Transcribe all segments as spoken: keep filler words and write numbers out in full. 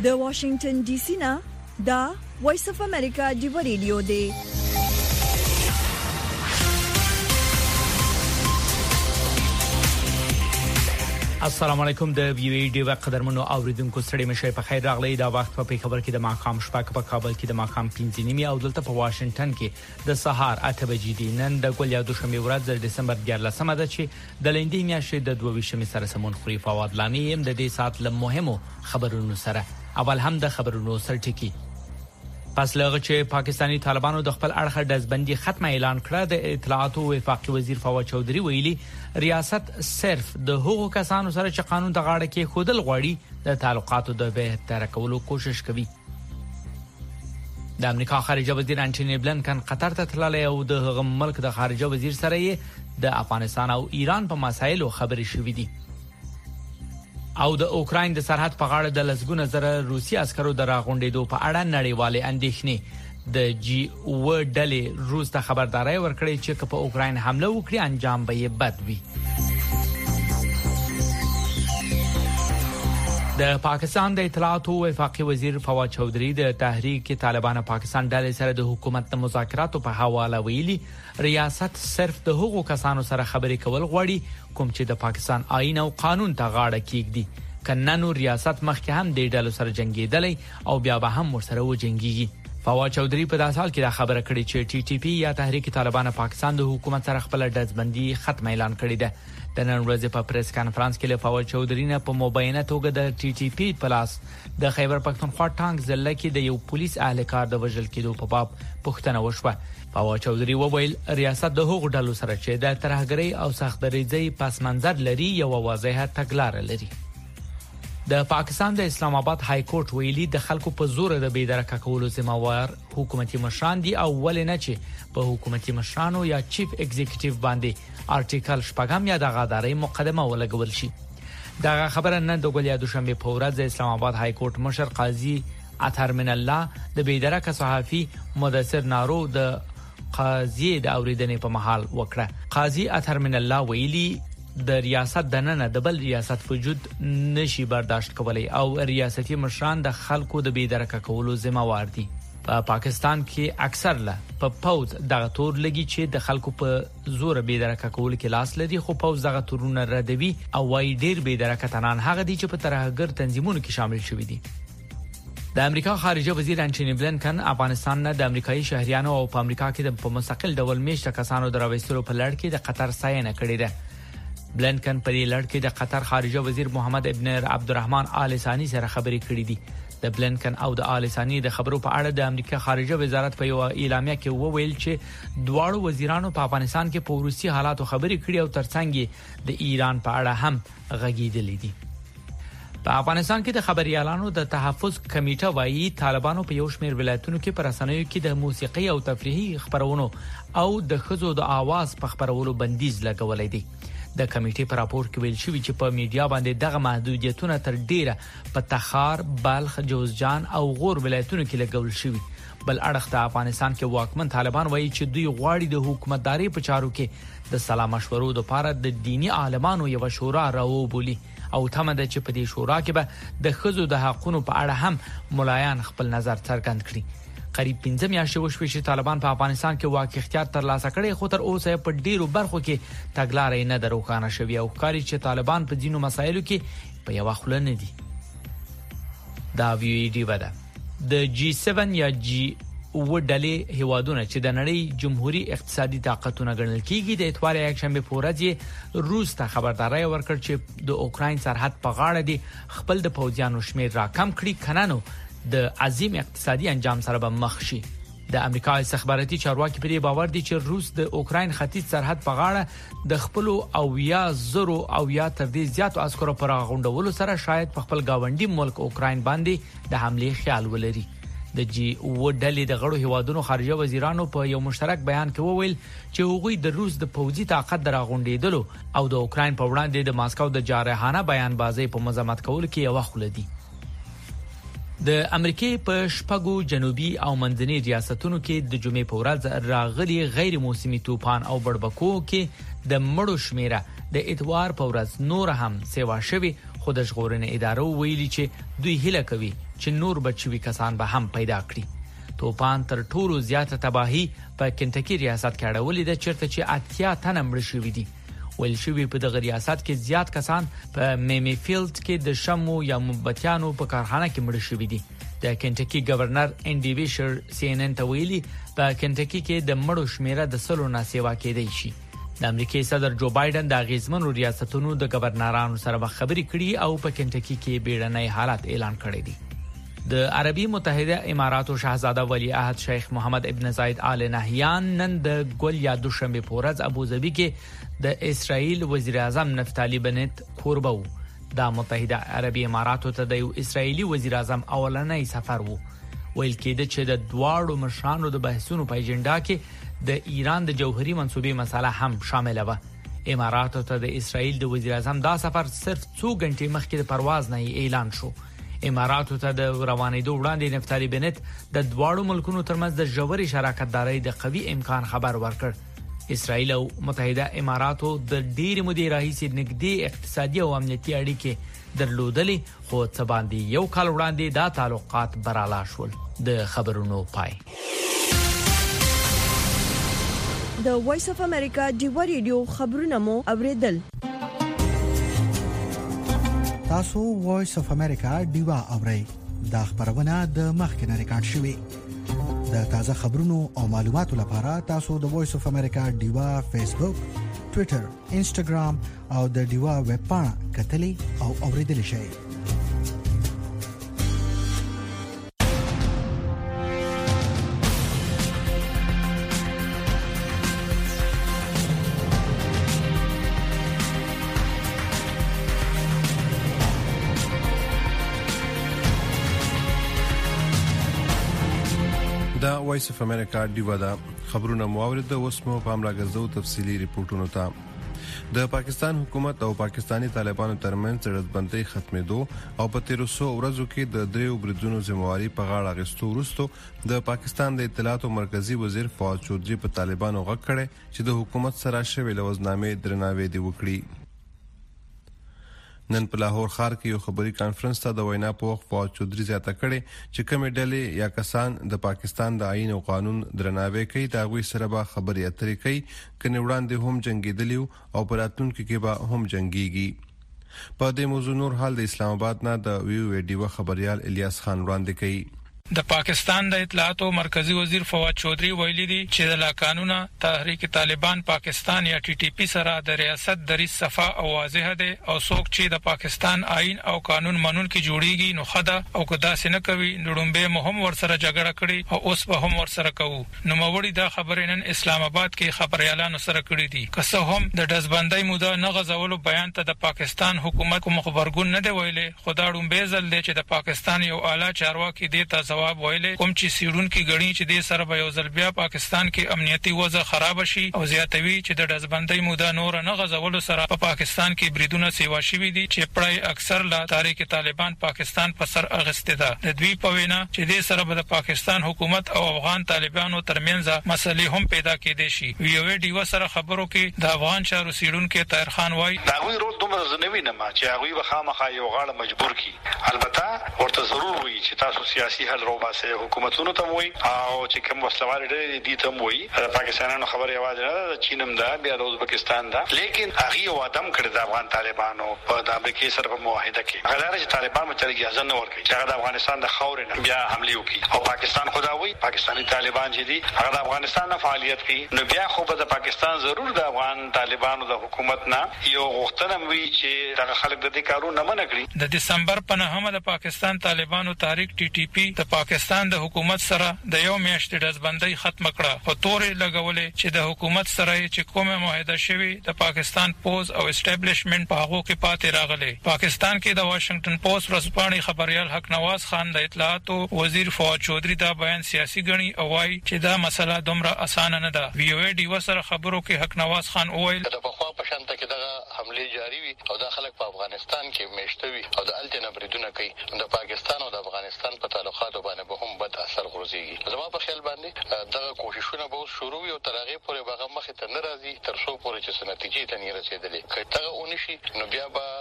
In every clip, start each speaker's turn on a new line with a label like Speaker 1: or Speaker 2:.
Speaker 1: د واشنگټن ډي سي نه دا وایس اف امریکا دی ریډیو دی.
Speaker 2: السلام علیکم د وی وی ډی قدرمنو اوریدونکو ستړي مشه په خیر راغلی. دا وخت په خبر کې د ماقام شپه په کابل کې د ماقام پنځه نیمه او دلته په واشنگټن کې د سهار اته بجې دي. نن د ګل یا دوشنبه ورځ د دسمبر دیارلسمه ده چې د لندې میاشتې د دوه ویشتمې سره سمون خوري. فواد لانی هم د دې سات له مهمو خبرونو سره. اول هم د خبرونو سرټکی. پس لغه چې پاکستانی طالبانو د خپل اړخ دزبندي ختمه اعلان کړه، د اطلاعات او وفاقي وزیر فواد چودري ویلي ریاست صرف د حقوقو کسانو سره چې قانون د غاړه کې خودل غواړي د تعلقاتو د بهتر کولو کوشش کوي. د امریکا خارجه وزیر انټونی بلنکن قطر ته تللی او د هغه ملک د خارجه وزیر سره یې د افغانستان او ایران په مسایلو خبرې شوې دي. او د اوکراین د سرحد په غاړه د لسګونه زره روسي عسکرو د راغونډېدو په اړه نړیوالې اندېښنې د جی او ډلې روس ته خبرداري ورکړې چې په اوکراین حمله وکړي انجام به یې بد وي. د پاکستان د اطلاعات او وفاقي وزیر فواد چودري د تحریک طالبان پاکستان ډلې سره د حکومت د مذاکراتو په حواله ویلي ریاست صرف د حقوقو کسانو سره خبرې کول غواړي کوم چې د پاکستان آئین او قانون ته غاړه کیږدي. کننو ریاست مخکې هم د ډلو سره جنگیدلی او بیا به هم ورسره وجنګيږي. فواد چودري په داسې حال کې دا خبره کړې چې ټي ټي پی یا تحریک طالبان پاکستان د حکومت سره خپل دزبندي ختم اعلان کړی ده. د نن ورځې په پریس کانفرنس کې له فواد چودري نه په مبینه توګه د ټي ټي پی پلاس د خیبر پختونخوا ټانک ضلع کې د یو پولیس اهلکار د وژل کېدو په باب پوښتنه وشوه. فواد چودري وویل ریاست د حقوقو ډلو سره چې د ترهګرۍ او سختدریځۍ پس منظر لري یو واضحه تګلارې لري. د پاکستان د اسلام آباد های کورټ ویلي د خلکو په زور د بېدرکه کولو ذمہوار حکومتي مشران دي او ولې نه چې په حکومتي مشرانو یا چیف ایگزیکټیو باندې آرټیکل شپږم یا د غدارۍ مقدمه ولګول شي. دا خبره نن د ګل یا دوشنبه په ورځ د اسلام آباد های کورټ مشر قاضي اطهر من الله د بېدرکه صحافي مدثر نارو د قاضي د اوریدنې په محل وکړه. قاضي اطهر من الله ویلي د ریاست دننه د بل ریاست وجود نشي برداشت کولای او ریاستي مشران د خلکو د بېدرکه کولو ذمہوار دي. په پاکستان کې اکثر له په پوز دغه تور لګي چې د خلکو په زور بېدرکه کول کې لاس لري، خو پوز دغه تورونه ردوي او وايي ډیر بېدرکه تنان هغه دي چې په ترهګر تنظیمونو کې شامل شوي دي. د امریکا خارجه وزیر انټونی بلنکن افغانستان نه د امریکایي شهريانو او په امریکا کې په مستقل ډول میشته کسانو دراوستلو په لړ کې د قطر ستاینه کړې ده. بلنکن په دې لړ کې د قطر خارجه وزیر محمد ابن عبدالرحمن آل ثانی سره خبرې کړې دي. د بلنکن او د آل ثانی د خبرو په اړه د امریکا خارجه وزارت په یو اعلامیه کې وویل چې دواړو وزیرانو په افغانستان کې په روسي حالاتو خبرې کړې او ترڅنګ د ایران په اړه هم غږیدلې دي. په افغانستان کې د خبريالانو د تحفظ کمیټه وایي طالبانو په یو شمېر ولایتونو کې پر رسنیو کې د موسیقي او تفریحي خبرونو او د خزو د आवाज په خبرولو بندیز لګولې دي. د کمیټې په راپور کې ویل شوی چې په میډیا باندې دغه محدودیتونه تر ډیره په تخار، بلخ، جوزجان او غور ولایتونو کې لګول شوی. بل اړخ ته افغانستان کې واکمن طالبان وایي چې دوی غواړي د حکومتداري په چارو کې د سلا مشورو لپاره د دینی عالمانو یو شورا راوبولي او تمه ده چې په دې شورا کې به د خزو د حقونو په اړه هم ملایان خپل نظر څرګند کړي. قریب پنځه میاشتې وشوې چې طالبان په افغانستان کې واک اختیار ترلاسه کړي، خو تر اوسه په ډیرو برخو کې تګلارې نه دروخانه شوی او ښکاري چې طالبان په ځینو مسایلو کې په یو خله نه دي. دا وی ډی ودا د جی سیون یا جی او ډلې هیوادونه چې د نړۍ جمهوریت اقتصادي طاقتونه ګڼل کیږي د اتوار یک شنبه په ورځ روس ته خبرداري ورکړ چې د اوکراین سرحد په غاړه دي خپل د پوځیانو شمیر را کم کړي، کنانو د عظیم اقتصادي انجام سره به مخ شي. د امریکا استخباراتي چارواکي په دې باور دي چې روس د اوکراین ختیځ سرحد په غاړه د خپل او یا زرو او یا تر دې زیاتو عسکرو پر غونډولو سره شاید په خپل گاونډي ملک اوکراین باندې د حمله خیال ولري. د جی او ډلې د غړو هیوادونو خارجه وزیرانو په یو مشترک بیان کې وویل چې هغوی د روس د پوځي طاقت دراغونډېدلو او د اوکراین په وړاندې د ماسکو د جارحانه بیان بازی په مزاحمت کول کې یو خل دي. د امریکای په شپږو جنوبي او منځني ریاستونو کې د جمعې په ورځ راغلي غیر موسمي طوفان او بړبکو کې د مړو شمیره د اتوار په ورځ نور هم سیوا شوی، خو د ژغورنې ادارو ویلي چې دوی هیله کوي چې نور بچوي کسان به هم پیدا کړي. توپان تر ټولو زیاته تباهي په کنټکی ریاست کې اړولې ده چیرته چې اتیا تنه مړه شوي دي. ویل شوی په دغه ریاست کې زیات کسان په میمی فیلډ کې د شمو یا مومبتیانو په کارخانه کې مړه شوي دي. د کنټکی گورنر انډي ویشر سی ان ان ته ویلي په کنټکی کې د مړو شمیره د سلو نه سیوا کېدی شي. د امریکای صدر جو بایدن د غیزمنو ریاستونو د گورنرانو سره خبرې کړي او په کنټکی کې بیړنی حالت اعلان کړی دی. د عربي متحده اماراتو شاهزاده ولی عهد شیخ محمد ابن زاید آل نهیان نن د ګل یا دوشنبه پورز ابوظبي کې د اسرائیل وزیر اعظم نفتالی بنت کوربه وو. د متحده عربي اماراتو ته د اسرائیلي وزیر اعظم اولنۍ سفر وو. ویل کېده چې د دواړو مشرانو د بحثونو په اجنډا کې د ایران د جوهري منصوبې مسله هم شامل و. اماراتو ته د اسرائیل د وزیر اعظم دا سفر صرف څو غنټې مخکې د پرواز نه اعلان شو. اماراتو ته د روانېدو وړاندې نفتالی بنت د دواړو ملکونو ترمنځ د ژورې شراکتدارۍ د قوي امکان خبر ورکړ. اسرائیل او متحده اماراتو د ډېر مودې راهیسې نږدې اقتصادي او امنیتي اړیکې درلودلې خو څه باندې یو کال وړاندې دا تعلقات براله شول. د خبرونو پای.
Speaker 1: د وایس اف امریکا ډیوا ریډیو خبرونه مو اوریدل.
Speaker 3: تاسو وایس اف امریکا ډیوا اورئ. دا خبرونه د مخکنه ریکارډ شوې. د تازه خبرونو او معلوماتو لپاره تاسو د وایس اف امریکا ډیوا فیسبوک، ټوئیټر، انسټاګرام او د ډیوا ویب پاڼه کتلې او اوریدلې شئ.
Speaker 4: وایس اف امریکا ډیوا دا خبرونه موارد اوسمو په امر غزو تفصيلي ریپورتونو ته. د پاکستان حکومت او پاکستانی طالبانو ترمنځ رضبندۍ ختمېدو او په تیر څو ورځو کې د دریو بریدونو ذمہواری په غاړه غستو وروسته د پاکستان د اطلاعات او مرکزی وزیر فواد چودري په طالبانو غږ کړي چې د حکومت سره شوی لوزنامې درناوی دی وکړي. نن په لاهور ښار کې یو خبري کانفرنس ته د وینا په وخت فواد چودري زیاته کړي چې کومې ډلې یا کسان د پاکستان د آئین او قانون درناوی کوي دا غوي سره به خبري اترې کوي کني وړاندې هم جنگیدلی او پراتونکو کې به هم جنگيږي. په دې موضوع نور حال د اسلام آباد نه د ویو ویډیو خبريال الیاس خان وړاندې کوي.
Speaker 5: د پاکستان د اطلاعات او مرکزی وزیر فواد چودري ویلي دي چې د لا قانونا تحریک طالبان پاکستان یا ټي ټي پی سره د ریاست دری صفه او واضح ده او څوک چې د پاکستان آئین او قانون منون کې جوړیږي نو خدا او کدا سینه کوي نړومبه مهم ورسره جګړه کړي او اوس به هم ورسره کوو. نو موړي دا خبرې نن اسلام آباد کې خبريالانو سره کړې دي. که څه هم د دزبندۍ موده نه غزولو بیان ته د پاکستان حکومت کوم خبرګون نه دی ویلي، خدا ډومبه ځل دی چې د پاکستان یو اعلی چارواکي دی ته جواب ویلي کوم چې سیرون کې غړي چې د سره به یو ځل بیا پاکستان کې امنیتي وضع خراب شي او زیاتوي چې د دزبندۍ موده نور نه غزولو سره په پاکستان کې بریدونه سیوا شوي دي چې پړای اکثر لا تحریک طالبان پاکستان په سر اغسته ده. د دوی په وینا چې د سره به د پاکستان حکومت او افغان طالبانو ترمنځ مسلې هم پیدا کېدې شي. ویو ډیو سره خبرو کې د افغان چارو سیرون کې طاهر خان وایي
Speaker 6: دا غوي رول دومره زنوي نه ما چې هغه وخامخا یو غاړه مجبور کی. البته ورته ضرور وي چې تاسو سیاسي حل روباسه حکومتونو ته وي او چې کوم وسلوال ډېر دي ته وي پاکستانانو خبري आवाज نه ده چینم ده بیا د ازبکستان ده لیکن هغه یو ادم کړی د افغان طالبانو په د امریکای سره په معاهده کې هغه چې طالبان مچ اجازه نه ورکړي چې هغه د افغانستان د خاورې نه بیا حمله وکړي او پاکستان خداوي پاکستانی طالبان چې دي هغه د افغانستان نه فعالیت کوي نو بیا خو به د پاکستان ضرور د افغان طالبانو د حکومت نه یو غوښتنه وي چې دغه خلک د دې کارونه نه منکړي.
Speaker 5: د دسمبر په نهمه د پاکستان طالبانو تحریک ټي ټي پی د پاکستان د حکومت سره د یو میاشتې دزبندۍ ختم کړه په تورې لګولې چې د حکومت سره چې کومه معاهده شوی د پاکستان پوز او اسټابلیشمنت په هغه کې پاتې راغلي. پاکستان کې د واشنگټن پوسټ ورځپاڼې خبريال حق نواز خان د اطلاعات او وزیر فواد چودري دا بیان سیاسي غني او وايي چې دا مسله دومره اسانه نه ده. وی او ډي وسره خبرو کې حق نواز خان وویل
Speaker 7: د بخوا په شان ته کې دغه حمله جاری وي او دا خلک په افغانستان کې میشته وي او د الټنه بریدونه کوي. د پاکستان او د افغانستان په تعلقاتو باندې به هم بد اثر غورځيږي. زما په خیال باندې دغه کوششونه به شروع وي او تر هغه پورې به مخې ته نه راځي تر څو پورې چې نتیجې ته نه رسیدلې. که دغه ونشي نو بیا به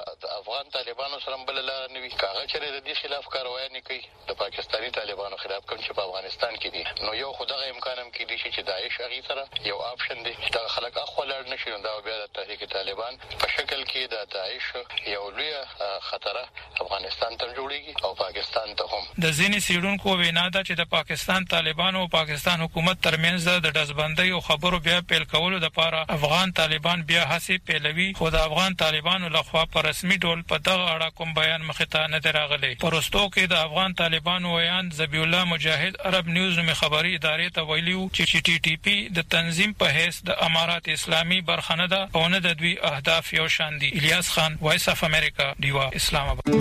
Speaker 7: افغان طالبانو سره بل لار نه وي کاغه چې د دې خلاف کاروایی نه کوي د پاکستاني طالبانو خلاف کوم چې په افغانستان کې دي نو یو خدای امکان هم کې دي چې داعش هغه سره یو آپشن دی چې خلک اخو لړ نشي دا بیا د تحریک طالبان په شکل کې د داعش یو لوی خطر افغانستان ته جوړیږي او پاکستان ته هم
Speaker 5: د ځینې سیډونکو وینا ده چې د پاکستان طالبان او پاکستان حکومت ترمنځ د دزبندۍ او خبرو بیا پیل کولو لپاره افغان طالبان بیا هڅې پیلوي خو د افغان طالبانو لخوا په رسمي ډول په دغه اړه کوم بیان مخې ته نه راغلی. پرستو کې د افغان طالبانو ویان ذبیح الله مجاهد عرب نیوز نومي خبري ادارې ته ویلي چې ټي ټي پی د تنظیم په حیث د امارات اسلامي برخه نه ده او نه د دوی اهداف یو شان دي. الیاس خان، وایس اف امریکا، دیوا، اسلام آباد.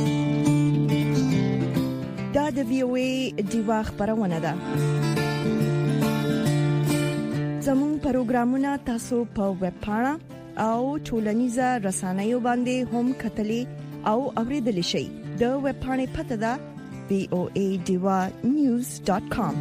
Speaker 1: دا د وی او ای دیوا خبرونه ده. زموږ پروګرامونه تاسو په ویب پاڼه او ټولنیزه رسنیو باندې هم کتلې او اوریدل شئ. د ویب پاڼې پته ده وی او ای دیوا نیوز ډاٹ کام.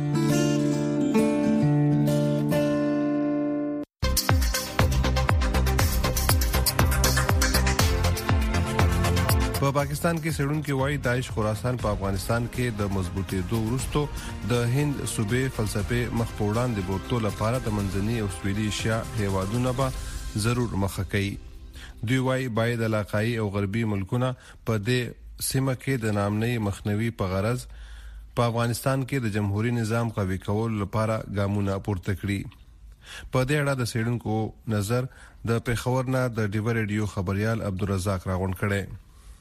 Speaker 4: په پاکستان کې سړونکو وایي داعش خراسان په افغانستان کې د مضبوطې دوه ورستو د هند صوبې فلسفه مخ په وړاندې بوتلو لپاره د منځني او سویلي ایشیا هیوادونو به ضرور مخه کوي. دوی وایي باید علاقائی او غربي ملکونه په دې سیمه کې د نامنۍ مخنیوي په غرض په افغانستان کې د جمهوریت نظام قوي کولو لپاره ګامونه پورته کړي. په دې اړه د سړونکو نظر د پیښور نه د ډیو ریډیو خبريال عبدالرزاق راغون کړي.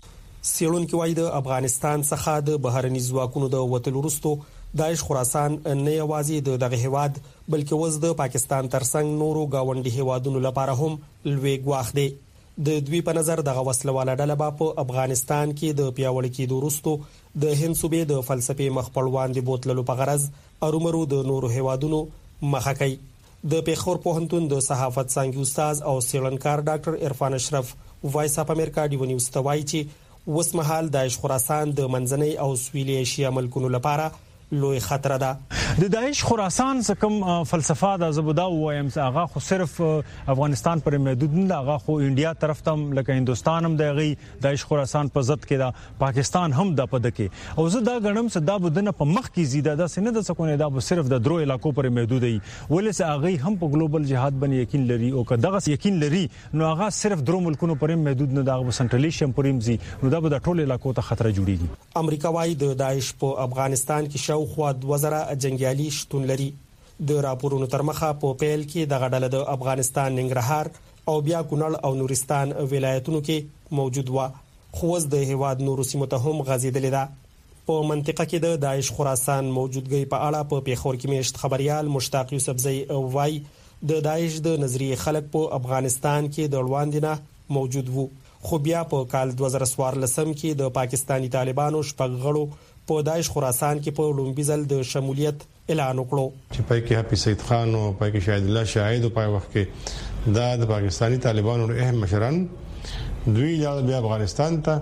Speaker 8: سیړونکو وایي د افغانستان څخه د بهرني ځواکونو د وټل وروستو داعش خراسان نه یوازې د دغه هواد بلکې وز د پاکستان ترڅنګ نورو گاونډي هوادونو لپاره هم لوی ګواښ دی. د دوی په نظر دغه وسلواله ډله په افغانستان کې د پیاوړي کېدو وروستو د هند صوبې د فلسفي مخ په وړاندې بوتللو په غرض ارومرو د نورو هوادونو مخه کوي. د پیښور پوهنتون د صحافت څانګې استاد او سیلنکار ډاکټر عرفان اشرف وایس اپ امریکا ډیو نیوز ته وایي چې وسمحال داعش خراسان د منځنۍ او سویلي ایشیا ملکونو لپاره لوی خطر ده.
Speaker 9: د داعش خراسان څخه فلسفه د زبدا وایم هغه خو صرف افغانستان پر محدود نه هغه خو انډیا طرف ته لکه هندستان هم دغه داعش خراسان په ضد کې دا پاکستان هم د پد کې او زه دا غنم صدا بدنه په مخ کې زیاده د سینه د سکونه دا صرف د درو علاقو پر محدود دی ولې هغه هم په ګلوبل جهاد باندې یقین لري او کداغه یقین لري نو هغه صرف درو ملکونو پر محدود نه دا سنټرل ایشیا پرېمزي نو دا به د ټولو علاقو ته خطر جوړیږي.
Speaker 8: امریکا وايي د داعش په افغانستان کې شاو خو د وزره جنگیالي شتون لري. د راپورونو تر مخه په پیل کې د غډل د افغانستان ننګرهار او بیا کونړ او نورستان ولایتونو کې موجود و خو وز د هواد نورو سیمو ته هم غځیدل ده. په منطقه کې د داعش خراسان موجودګي په اړه په پیښور کې میشت خبريال مشتاق یوسفزئی وای د داعش د نظریه خلک په افغانستان کې د وړاندینه موجود وو خو بیا په کال دوه زره څوارلس کې د پاکستانی طالبانو شپږ غړو په داعش خراسان کې په لومبي ځل د شمولیت اعلان وکړو
Speaker 10: چې پای کې حافظ سید خان او پای کې شاهد الله شاهد او پای وخت کې دا د پاکستانی طالبانو اهم مشران دوی بیا افغانستان ته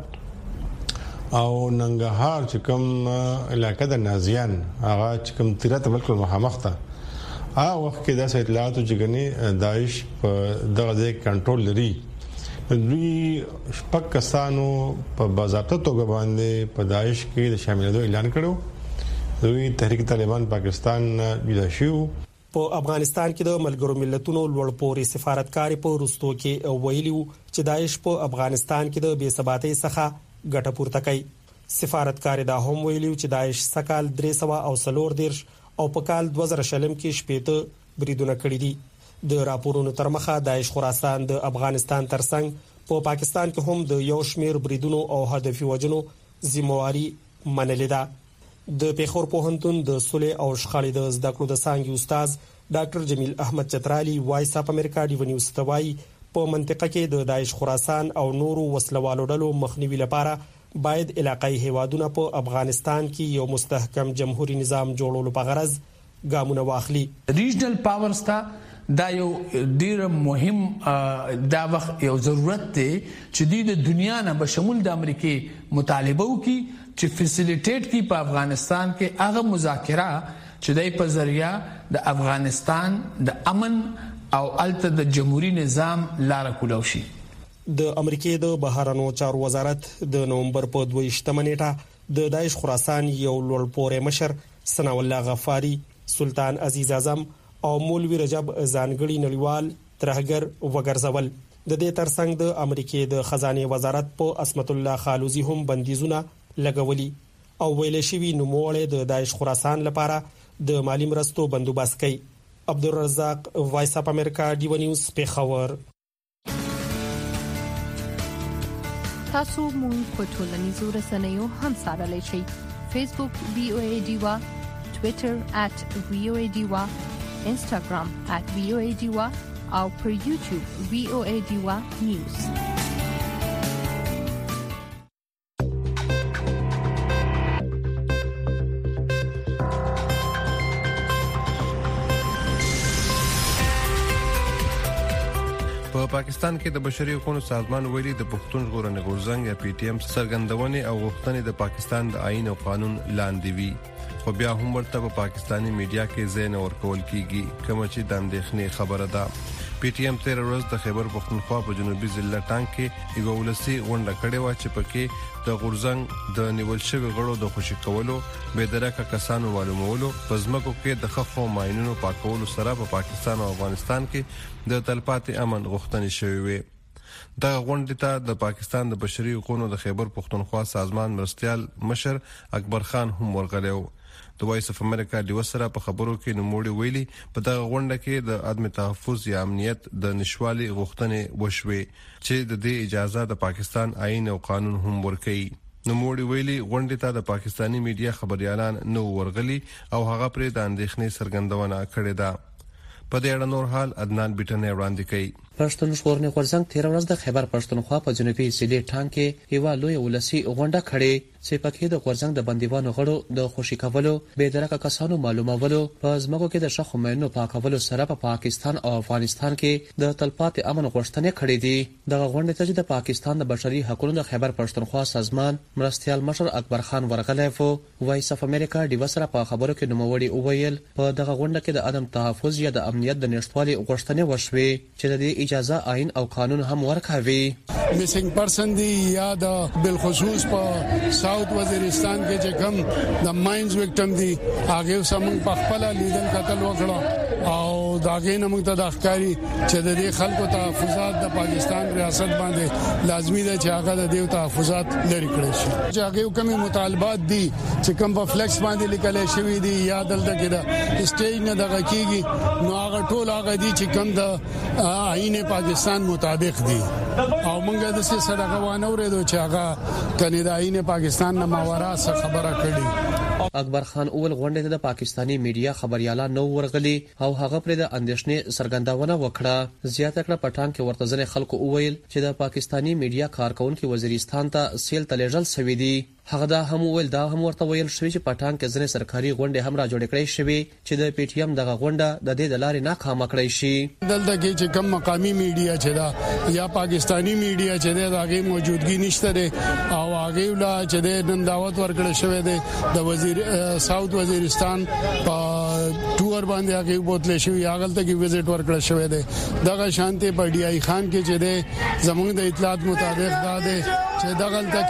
Speaker 10: او ننګرهار چې کوم علاقې د نازیان هغه چې کوم تیرته بالکل مخامخ ته هغه وخت کې د اطلاعاتو چې غني داعش په دغه ځای کنټرول لري دوی شپږ کسانو په باضابطه توګه باندې په داعش کې د شاملېدو اعلان کړو. دوی تحریک طالبان پاکستان جدا شو.
Speaker 8: په افغانستان کې د ملګرو ملتونو لوړ پوري سفارتکار په روستو کې ویلي چې داعش په افغانستان کې د بې ثباتۍ څخه ګټه پورته کوي. سفارتکار دا هم ویلي چې داعش سکهال درې سوه او څلور دیرش او په کال دوه زره شلم کې شپېته بریدونه کړي دي. د راپورونو تر مخه داعش خراسان د افغانستان ترڅنګ په پاکستان کې هم د یو شمیر بریدونو او هدفي وجنو ذمہواری منلې ده. د پیښور پوهنتون د صلح او شخړې د زده کړو د څانګې استاد ډاکټر جمیل احمد چترالي وایس اپ امریکا ډیو نیوز ته وایي په منطقه کې د داعش خراسان او نورو وسلوالو ډلو مخنیوي لپاره باید علاقائی هوادونه په افغانستان کې یو مستحکم جمهوریت نظام جوړولو په غرض ګامونه واخلي.
Speaker 11: ریجنل پاورز ته دا یو ډیر مهم دا وخت یو ضرورت دی چې د دنیا نه بشمول د امریکای مطالبه وکړي چې فیسیلیټیټ کی په افغانستان کې هغه مذاکره چې دای په ذریعہ د افغانستان د امن او الته د جمهوریت نظام لار کولو شي.
Speaker 8: د امریکای د بهرانو چارو وزارت د نومبر په دویشتمه نیټه د داعش خراسان یو لوړپوړی مشر ثنا الله غفاری، سلطان عزیز اعظم او مولوی رجب ځانګړي نړیوال ترهګر وګرځول. د دې ترڅنګ د امریکای د خزانه وزارت په اسمت الله خالوزی هم بندیزونه لګولي او ویل شوی نوموړی د داعش خراسان لپاره د مالی مرستو بندوبست کوي. عبدالرزاق، وایس اپ امریکا، ډیو نیوز، پیښور.
Speaker 12: تاسو مون په ټولنیزو رسنیو هم سره شئ. فیسبوک وی او ای ډیوا، ټوئیټر ات وی او ای ډیوا، انسټاګرام ات وی او ای ډیوا او پر یوټیوب وی او ای ډیوا نیوز.
Speaker 4: په پاکستان کې د بشري حقوقو سازمان ویلي د پښتون ژغورنې غورځنګ یا پی ټی ایم څرګندونې او غوښتنې د پاکستان د آئین او قانون لاندې وي، خو بیا هم ورته په پاکستانی میډیا کې ځای نه ورکول کیږي، کوم چې د اندېښنې خبره ده. پی ټی ایم تیر ورځ د خیبر پختونخوا په جنوبي ضلع ټانګ کې یو ولسی غونډه کړې و چې پکې د غورځنګ د نیول شوی غړو د خوشی کولو، بېدرکه کسانو معلومولو، پزماکو کې د خخو ماينونو پاکولو سره په پاکستان او افغانستان کې د تلپاتې امن غوښتنې شوې وي. د غونډې ته د پاکستان د بشري حقوقو د خیبر پختونخوا سازمان مرستيال مشر اکبر خان هم ورغلی و. د وایس اف امریکا د وسره په خبرو کې نوموړي ویلي په دغه غونډه کې د عدم تحفظ یا امنیت د نشوالي غوښتنې وشوي چې د دې اجازه د پاکستان آئین او قانون هم ورکوي. نوموړي ویلي غونډې ته د پاکستانی میډیا خبريالان نو ورغلي او هغه پر د اندېښنې څرګندونه کړې ده. په دې اړه نور حال عدنان بیٹنه وړاندې کوي.
Speaker 13: پښتون ژغورنې غورځنګ تیر ورځ د خیبر پښتونخوا په جنوبي ضلع ټانګ کې یو لوی ولسی غونډه کړې چې پکې د غورځنګ د بندیوانو غړو د خوشی کولو، بېدرکه کسانو معلومولو، په ځمکو کې د شخو مینو پاکولو سره په پاکستان او افغانستان کې د تلپاتې امن غوښتنې کړې دي. د غونډې ته د پاکستان د بشري حقوقو د خیبر پښتونخوا سازمان مرستيال مشر اکبر خان ورغلی وو. وایس اف امریکا د وسره په خبرو کې نوموړي وویل په دغه غونډه کې د عدم تحفظ یا د امنیت د نشټوالي غوښتنې وشوي چې د اجازه آئین او قانون هم ورکوي.
Speaker 14: میسنګ پرسن دی یا د بالخصوص په ساوث وزیرستان کې چې کوم د ماینز وکټم دی هغه سمون په خپل لیدل قتل وکړه او داګه نه موږ ته د ښکاری چې د دې خلکو تحفظات د پاکستان ریاست باندې لازمی ده چې هغه د دې تحفظات لري کړی شي. چې هغه کومي مطالبات دي چې کوم په فلیکس باندې لیکل شوی دي یا دلته کې د سټیج نه دغه کیږي نو هغه ټول هغه دي چې کوم د آئین پاکستان مطابق دي او موږ د څه سره غوانه ورېدو چې هغه کني د آئین پاکستان نه ماورا څخه خبره کړي.
Speaker 13: اکبر خان اول غونډې ته د پاکستانی میډیا خبريالان نو ورغلي او هغه پر د اندېښنې څرګندونه وکړه. زیاته کړه پټان کې ورته ځنې خلکو وویل چې د پاکستانی میډیا کارکونکو وزیرستان ته سیل تلېجل سوي دي. هغه دا هم ویل دا هم ورته ویل شوی چې پټان کې ځنې سرکاري غونډې هم را جوړ کړې شوی چې د پی ټی ایم دغه غونډه د دې د لارې ناکامه کړې شي.
Speaker 14: دلته کې چې کم مقامی میډیا چې دا یا پاکستانی میډیا چې دا هغه موجودګي نشته ده او هغه ولا چې د نن دعوت ورکړل شوی ده د وزیر ساوث وزیرستان په ټور باندې هغه بوتل شوی هغه ته کې وزټ ورکړل شوی ده. دغه شانته په ډی آی خان کې چې ده زموږ د اطلاعات مطابق دا ده چې دغه ته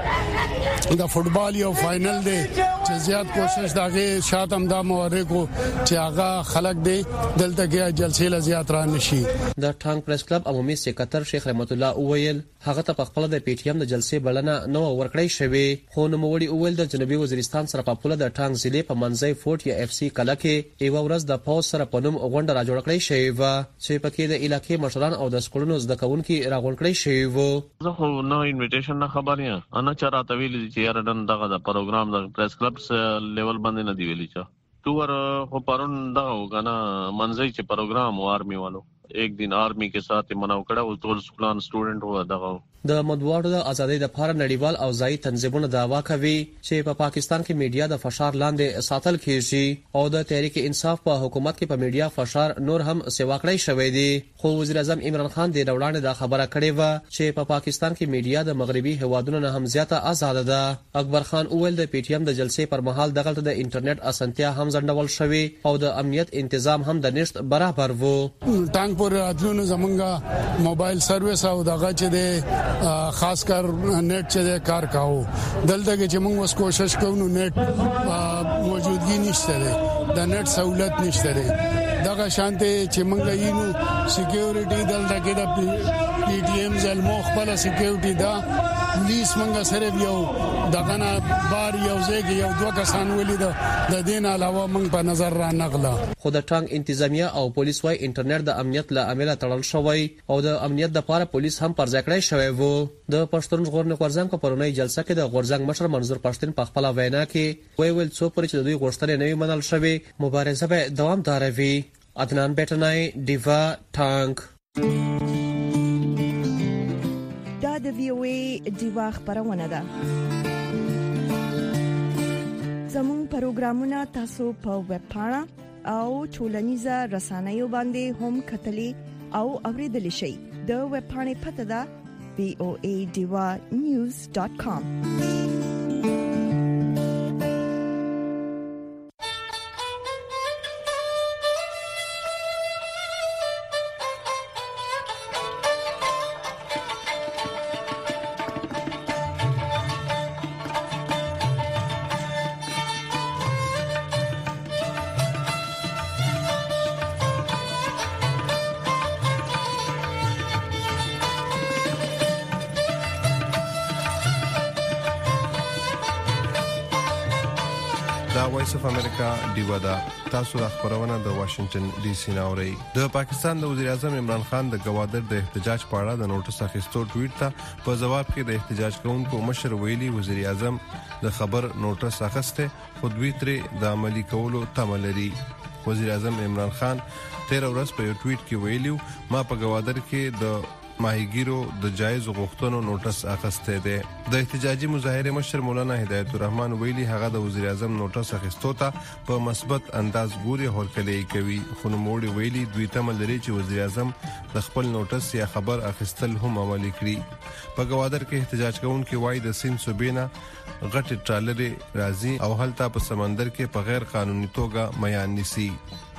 Speaker 14: کې د فوټبال یو فائنل دی چې زیات کوشش داغه شاتم دا مورکو چې هغه خلک دی دلته کې جلسې لا زیات را نشي.
Speaker 13: د ټانګ پریس کلب عمومي سکرټر شیخ رحمت الله وویل هغه ته په خپل د پی ټی ایم د جلسې بلنه نو ورکړی شوی خو نو موړي اول د جنوبي وزیرستان سره په پوله د ټانګ ضلع په منځي فورت یا اف سی کلا کې یو ورځ د پاوز سره په نوم غونډه را جوړ کړی شوی و چې پکې د علاقې مشران او د سکولونو زده کوونکي را غونډ کړی شوی وو.
Speaker 15: زه خو نو انویټیشن نه خبر یم انا چرته ویل چې یاره نن دغه د پروګرام د پریس کلب لیول باندې نه دی ویلی چې تور خو پرون دغه وکنه منځي چې پروګرام وارمي والو ایک دن آرمی کے ساتھ مناو کړه او ټول سکولان سټوډنټ و دغه
Speaker 13: د مطبوعاتو د ازادۍ لپاره نړیوال او ځایي تنظیمونه دعوا کوي چې په پا پاکستان کې میډیا د فشار لاندې ساتل کیږي او د تحریک انصاف په حکومت کې په میډیا فشار نور هم سیوا کړی شوی دی. خو وزیر اعظم عمران خان د وړاندې د خبره کړې و چې په پا پاکستان کې میډیا د مغربي هوادونو نه هم زیاته آزاد ده. اکبر خان اول د پی ټی ایم د جلسې پر مهال دغه د انټرنیټ اسانتیا هم ځنډول شوی او د امنیت تنظیم هم د نشټ برابر وو.
Speaker 14: ټانګ پورې راتلونو زمونږه موبایل سرویس او دغه چې د خاص کر نت چې د کار کاوه دلته چې موږ اوس کوشش کوو نو نت موجودګي نشته ده د نت سہولت نشته ده دغه شانته چې موږ یینو سکیورټي دلته کې د پی ټی ایم زل مخبله سکیورټي دا پولیس موږ سره یو دغه نه بار یو ځای یو دوه کسان ولید د دین علاوه موږ په نظر را نغله.
Speaker 13: خو د ټانګ انتظامیه او پولیس وايي انټرنیټ د امنیت له امله تړل شوی او د امنیت د لپاره پولیس هم پر ځای کړی شوی وو. د پښتون ژغورنې غورځنګ په پرونی جلسه کې د غورځنګ مشر منظور پښتون په خپل وینا کې وی ویل څو پر چې دوی غوښتنې نه منل شوی مبارزه به دوامدار وي. عدنان بیٹنای دیوا ټانګ.
Speaker 1: دا د وی او ای دیوا خبرونه ده. زموږ پروګرامونه تاسو په ویب پاڼه او ټولنیزه رسنیو باندې هم کتلی او اوریدلی شئ. د ویب پاڼې پته ده وی او ای دیوا نیوز ډاٹ کام.
Speaker 4: وایس اف امریکا دیوا دا تاسو د خبرونه د واشنگټن ډي سي ناوړي. د پاکستان د وزیر اعظم عمران خان د گوادر د احتجاج په اړه د نوټس اخیستو ټویټ ته په جواب کې د احتجاج کوونکو مشر ویلي وزیر اعظم د خبر نوټس اخسته خو دوی ترې د عملی کولو تمه لري. وزیر اعظم عمران خان تیر ورځ په یو ټویټ کې ویلو ما په گوادر کې د ماهیګیرو د جایز غوښتنو نوټس اخیسته ده. د احتجاجي مظاهره مشر مولانا هدایت الرحمن ویلي هغه د وزیر اعظم نوټس اخیستو ته په مثبت انداز ګوري او کلی کوي. خو نو موړي ویلي دوی ته ملري چې وزیر اعظم د خپل نوټس یا خبر اخیستل هم عملي کړي. په گوادر کې احتجاج کوونکي وایي د سین صوبینا غټ ټرالرې راځي او هلته په سمندر کې په غیر قانوني توګه میان نيسي.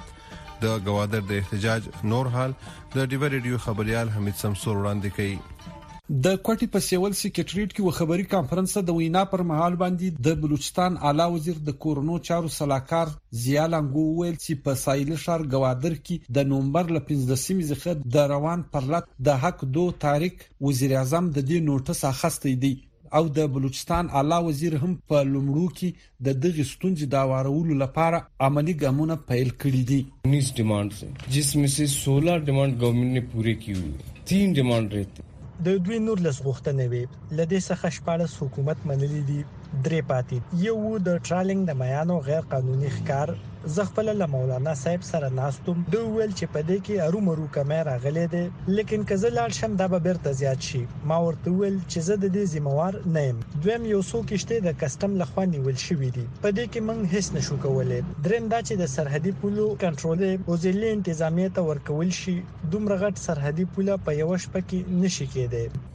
Speaker 4: د گوادر د احتجاج نور حال د ډیو ریډیو خبريال حمید سمسور وړاندې کوي.
Speaker 16: د کوټي په سیول سیکریټریټ کې و خبري کانفرنس د وینا پر مهال باندې د بلوچستان اعلی وزیر د کورونو چارو صلاحکار ضیا لنګو ویل چې په سایل شهر گوادر کې د نومبر ل پنځلسمې څخه د روان پرلط د حق دو تاریخ وزیر اعظم د دې نوټس اخیسته دی او د بلوچستان اعلی وزیر هم په لومړو کې د دغه ستونزې د اواړولو لپاره عملی ګامونه پیل کړي دي.
Speaker 17: उन्नीस डिमांड्स हैं जिसमें से सोलह डिमांड गवर्नमेंट ने पूरे की हुई, तीन डिमांड रहते
Speaker 18: د دوی نور لس غوښتنې وي لدې څخه شپږ حکومت منلي دي درې پاتې یو د ټرالینګ د میانو غیر قانوني ښکار زغفل له مولانا صاحب سره ناستم دوی ویل چې په دې کې ارومرو کمره غلې ده لیکن کزلال شم د به بیرته زیات شي. ما ورته ویل چې زه د دې ذمہوار نه یم. دویم یو څو کشته د کسٹم لخوا نیول شوې دي په دې کې موږ هیڅ نشو کولای. دریم دا چې د سرحدي پولو کنټرول او ځلې انتظامیه ته ورکول شي دومره غټ سرحدي پوله په یو شپه کې نشي کېدای.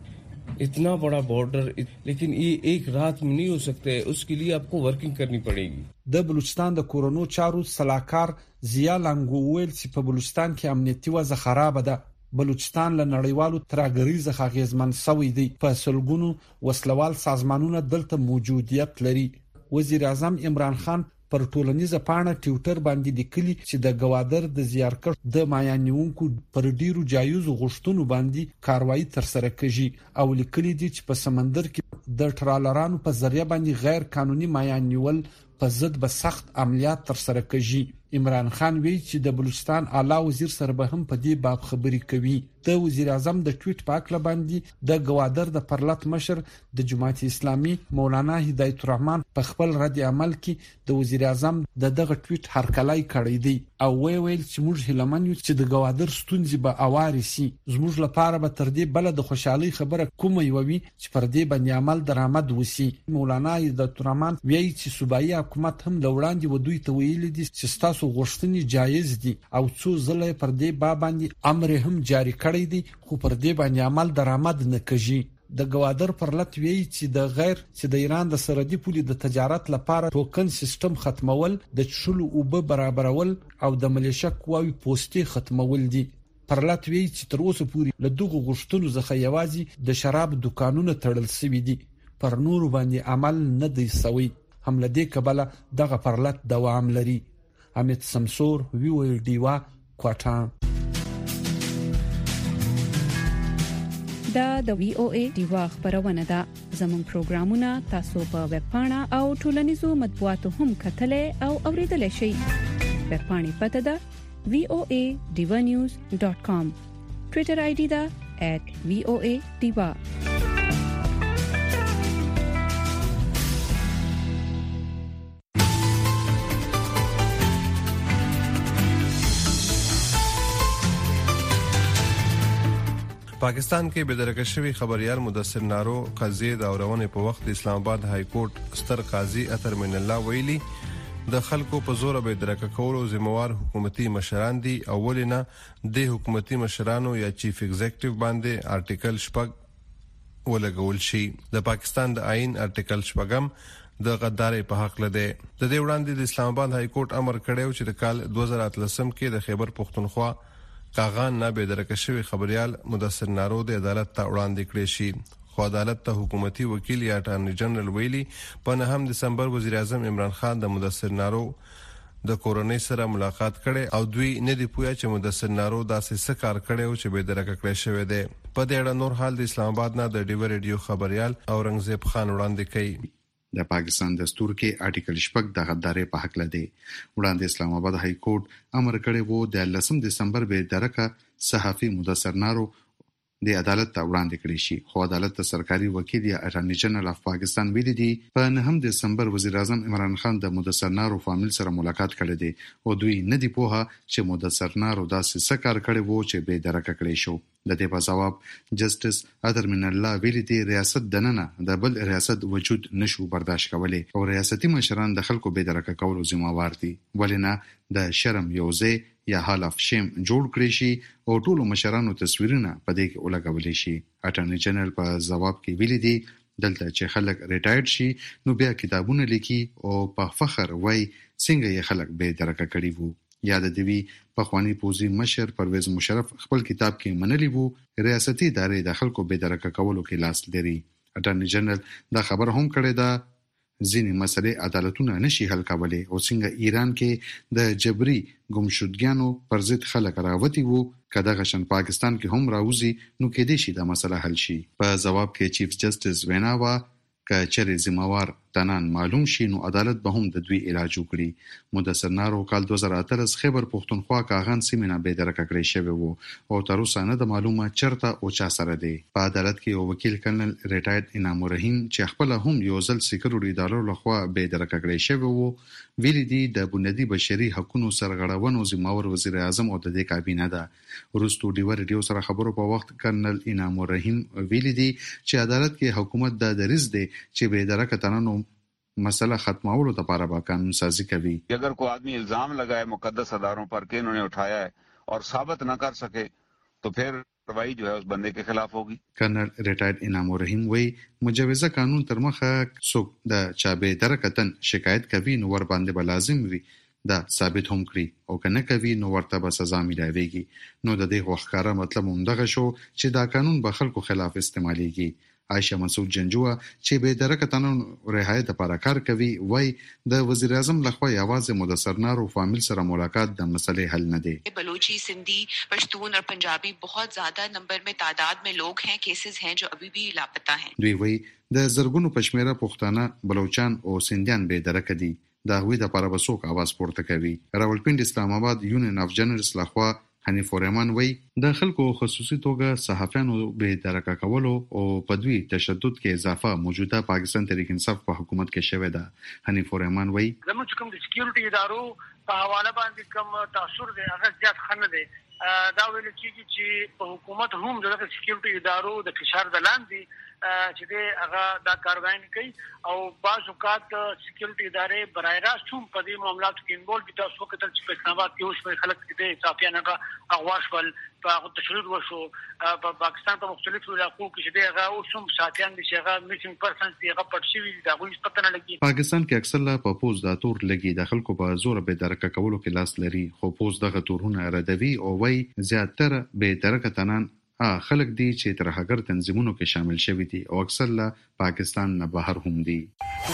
Speaker 17: इतना बड़ा बॉर्डर लेकिन ये एक रात में नहीं हो सकता है, उसके लिए आपको वर्किंग करनी पड़ेगी.
Speaker 16: د بلوچستان د کورونو چارو صلاحکار ضیا لنګو ویل چې په بلوچستان کې امنیتي وضع خراب ده. بلوچستان له نړیوالو ترهګریز غاغیزمن سوي دي. په سلګونو وسلوال سازمانونه دلته موجودیت لري. وزیر اعظم عمران خان پر ټولنیزه پاڼه ټویټر باندې لیکلي چې د گوادر د زیارکښ د مایانیونکو پر ډیرو جایز غوښتنو باندې کاروایی تر سره کړي او لیکلي دي چې په سمندر کې د ټرالرانو په ذریعہ باندې غیر قانوني مایانیول په ضد به سخت عملیات تر سره کړي. عمران خان وی چې د بلوچستان اعلی وزیر سره به هم په دې باب خبرې کوي. د وزیر اعظم د ټویټ پاک ل باندې د گوادر د پرلط مشر د جماعت اسلامي مولانا هدایت الرحمن په خپل رد عمل کې د وزیر اعظم د دغه ټویټ هرکلای کړی دی او وی ویل چې موږ هیلمن یو چې د گوادر ستونزې به اواري سي. زموږ لپاره به تر دې بل د خوشحالي خبره کومه وي چې پر دې باندې عمل درآمد وسی. مولانا هدایت الرحمن وی چې صوبایي حکومت هم لوړاندې ودوی ته ویل دي چې تاسو غوښتنې جایز دي او څو ځله پر دې باب باندې امر هم جاری کړی دی خو پر دې باندې عمل درآمد نه کوي. د گوادر پرلط وی چې د غیر چې د ایران د سرحدي پولې د تجارت لپاره ټوکن سیستم ختمول د چلو او به برابرول او د ملیشیا قواوی پوسټي ختمول دي. پرلط وی چې تر اوسه پورې له دغه غشتونو څخه یوازې د شراب دکانونو تړل شوي دي، پر نورو باندې عمل نه دی شوی. هم له دې کبله دغه پرلط دوام لري. حمید سمسور، وی او ای ډیوا، کوټا.
Speaker 19: دا د وی او ای ډیوا خبرونه ده. زموږ پروګرامونه تاسو په ویب پاڼه او ټولنیزو مطبوعاتو هم کتلای او اوریدلای شئ. ویب پاڼې پته ده وی او ای ډیوا نیوز ډاٹ کام. ټوئیټر آی ډی ده ایٹ وی او ای ډیوا.
Speaker 4: پاکستان کې بېدرکه شوی خبريال مدثر نارو قضیه د اورونې په وخت اسلام آباد های کورټ ستر قاضي اطهر من الله ویلي د خلکو په زور بېدرکه کولو ذمہوار حکومتي مشران دي. اولینه د حکومتي مشرانو یا چیف ایگزیکټیو باندې آرټیکل شپږ ولګول شي. د پاکستان د آئین آرټیکل شپږم د غداري په حق لده. د دې وړاندې د اسلام آباد های کورټ امر کړی چې د کال دوه زره اتلسم کې د خیبر پختونخوا کاغان نه بېدرکه شوی خبريال مدثر نارو د عدالت ته وړاندې کړی شي. خو عدالت ته حکومتي وکیل یا اټارنی جنرال ویلي په نهم دسمبر وزیر اعظم عمران خان د مدثر نارو د کورونی سره ملاقات کړي او دوی نه دی پوهه چې مدثر نارو داسې څه کار کړي او چې بېدرکه کړی شوی دی. په دې اړه نور حال د اسلام آباد نه د ډیو ریډیو خبريال اورنګزیب خان وړاندې کوي.
Speaker 20: د پاکستان دستور کې آرټیکل شپږ د غداري په حق لدی. وړاندې اسلام آباد های کورټ امر کړی وو د لسم دسمبر به درکه صحافي مدثر نارو د عدالت ته وړاندې کړی شي. خو عدالت ته سرکاري وکیل یا اټارنی جنرال اف پاکستان ویلي دی په نهم دسمبر وزیر اعظم عمران خان د مدثر نارو فامیل سره ملاقات کړی دی او دوی نه دی پوهه چې مدثر نارو داسې څه کار کړی وو چې به درکه کړی شو. د دې په جواب جسټس اطهر من الله ویلي دی ریاست دننه د بل ریاست وجود نشو برداشت کولی او ریاستي مشران د خلکو به درکه کولو ذمہوار دي. ولنه د شرم یوزه یا حال اف شیم جوړ کړی شي او ټولو مشرانو تصویرونه په دې کې ولګول شي. اټارنی جنرال په جواب کې ویلي دی دلته چې خلک ریټایرډ شي نو بیا کتابونه لیکي او په فخر وای څنګه یې خلک به درکه کړی وو. یاد دی په خواني پوزي مشر پرویز مشرف خپل کتاب کې منلی وو ریاستي ادارې د خلکو به درکه کولو کې لاس لري. اټارنی جنرال دا خبر هم کړی دا ځینې مسلې عدالتونه نشي حل کولای او څنګه ایران کې د جبري ګمشدګانو پر ضد خلک راوتی وو کله غشن پاکستان کې هم راوځي نو کې دې شي دا مسله حل شي. په جواب کې چیف جسټس ویناوا که چېرې ذمہوار تنان معلوم شي نو عدالت به هم د دوی علاج وکړي. مدثر نارو کال دوه زره اتلس خیبر پختونخوا کاغان سیمه به درکه کړی شوی وو او تر اوسه نه د معلومه چرته او چا سره دی. په عدالت کې یو وکیل کلنل ریټایرډ انعام الرحیم چې خپل هم یو ځل سکیورټي ډالر لخوا به درکه کړی شوی وو ویلي دی د بنیادي بشري حقوقو سرغړونو ذمہوار وزیر اعظم او د دې کابینه ده. ورستو ډیو ریډیو سره خبرو په وخت کلنل انعام الرحیم ویلي دی چې عدالت کې حکومت د دریز دی چې به درکه تنانو مسئلہ ختماولو لپاره با قانون سازی کوي.
Speaker 21: اگر کوئی آدمی الزام لگائے مقدس اداروں پر کہ انہوں نے اٹھایا ہے اور ثابت نہ کر سکے تو پھر کارروائی جو ہے اس بندے کے خلاف ہوگی. کرنل ریٹائرڈ انعام الرحیم وی مجوزه قانون تر مخه څوک د چابه درکتن شکایت کوي نو ور باندې بلازم وي دا ثابت هم کړی او کنه کوي نو ورته به سزا ملایويږي. نو د دې وختکاره مطلب هم دغه شو چې دا قانون به خلکو خلاف استعماليږي. عائشہ مسعود جنجوا چې به درکه تنن رهایت لپاره کار کوي وای د وزیر اعظم لخوا یوازې مدثر نارو فامیل سره ملاقات د مسئلې حل نه دی.
Speaker 22: بلوچی سندھی پشتون اور پنجابی بہت زیادہ نمبر میں تعداد میں لوگ ہیں کیسز ہیں جو ابھی بھی لاپتہ ہیں.
Speaker 20: دوی وای د زرګونو پښمیره پښتانه بلوچستان او سندیان به درکه دي دا وی د لپاره وسوک आवाज پورته کوي. راولپنډي اسلام آباد یونین اف جنرالز لخوا حنیف رحمان وی د خلکو خصوصي توګه صحافیانو به درکه کولو او په دوی تشدد کې اضافه موجوده پاکستان تحریک انصاف په حکومت کې شوې ده. حنیف رحمان وی
Speaker 23: زموږ کوم د سکیورټي ادارو په حواله باندې کوم تاثیر دی هغه زیات خنه دی. دا ویل کېږي چې په حکومت هم د سکیورټي ادارو د فشار د لاندې چې هغه دا کاروایی کوي او بعض اوقات سکیورټي ادارې برای راست هم په دې معاملاتو کې انوالو دي. تاسو کتل چې په اسلام آباد کې اوس په خلک کې صافیانه اغواش ول په تشدد وشو په پاکستان په مختلفو علاقو کې چې هغه اوس هم صافیان دي چې هغه میسینګ پرسنز دي هغه پټ شوي دي دا غوښ پته نه لګي.
Speaker 20: پاکستان کې اکثر په پوز د تور لګي د خلکو په زور به درکه کولو کې لاس لري خو پوز دغه تورونه ردوي او وای زیاتره به درکه تنان خلک دي چې ترهګر تنظیمونو کې شامل شوي دي او اکثر له پاکستان نه بهر هم دي.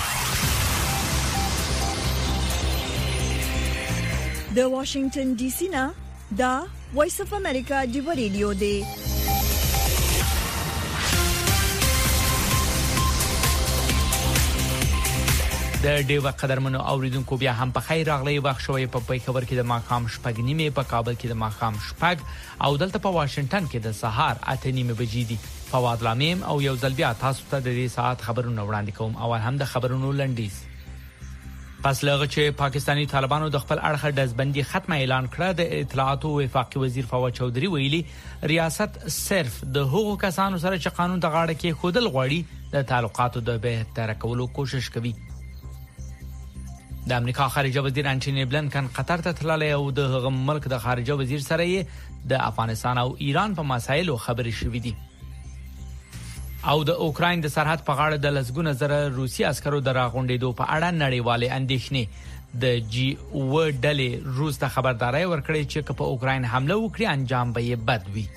Speaker 1: د واشنگټن ډي سي نه دا وایس اف امریکا دی ریډیو دی.
Speaker 2: د ډیو قدرمنو اوریدونکو بیا هم په خیر راغلی وخت شوی په پیښور کې د ماقام شپږ نیمه په کابل کې د ماقام شپږ او دلته په واشنگټن کې د سهار اته نیمه بجې دي. فواد لامیم او یو ځل بیا تاسو ته د دې ساعت خبرونه وړاندې کوم او هم د خبرونو لنډیز. پس لغه چې پاکستانی طالبانو د خپل اړخ دزبندي ختمه اعلان کړه د اطلاعات او وفاقي وزیر فواد چودري ویلي ریاست صرف د حقوقو کسانو سره چې قانون د غاړه کې خودل غواړي د تعلقاتو د بهتر کولو کوشش کوي. د امریکا خارجه وزیر انټونی بلنکن قطر ته تللی او د هغه ملک د خارجه وزیر سره یې د افغانستان او ایران په مسایلو خبرې شوې دي. او د اوکراین د سرحد په غاړه د لسګونه زره روسي عسکرو د راغونډېدو په اړه نړیوالې اندېښنې د جی او ډلې روس ته خبرداري ورکړې چې په اوکراین حمله وکړي انجام به یې بد وي.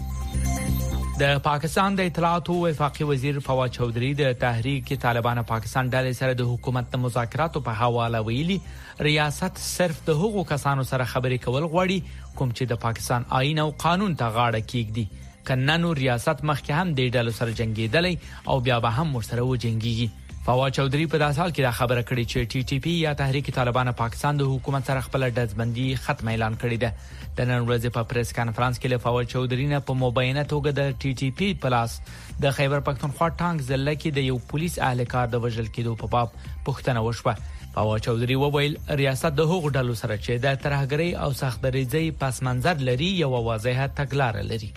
Speaker 2: د پاکستان د اطلاعات او وفاقي وزیر فواد چودري د تحریک طالبان پاکستان ډلې سره د حکومت د مذاکراتو په حواله ویلي ریاست صرف د حقوقو کسانو سره خبرې کول غواړي کوم چې د پاکستان آئین او قانون ته غاړه کېږدي. کننو ریاست مخکې هم د ډلو سره جنگیدلې او بیا به هم ورسره وجنګيږي. فواد چودري په داسې حال کې دا خبره کړې چې ټي ټي پی یا تحریک طالبان پاکستان د حکومت سره خپل دزبندي ختم اعلان کړی دی. د نن ورځې په پریس کانفرنس کې له فواد چودري نه په مبینه توګه د ټي ټي پی پلاس د خیبر پختونخوا ټانک ضلع کې د یو پولیس اهلکار د وژل کېدو په باب پوښتنه وشوه. فواد چودري وویل ریاست د هغو ډلو سره چې د ترهګرۍ او سختدریځۍ پس منظر لري یو واضحه تګلارې لري.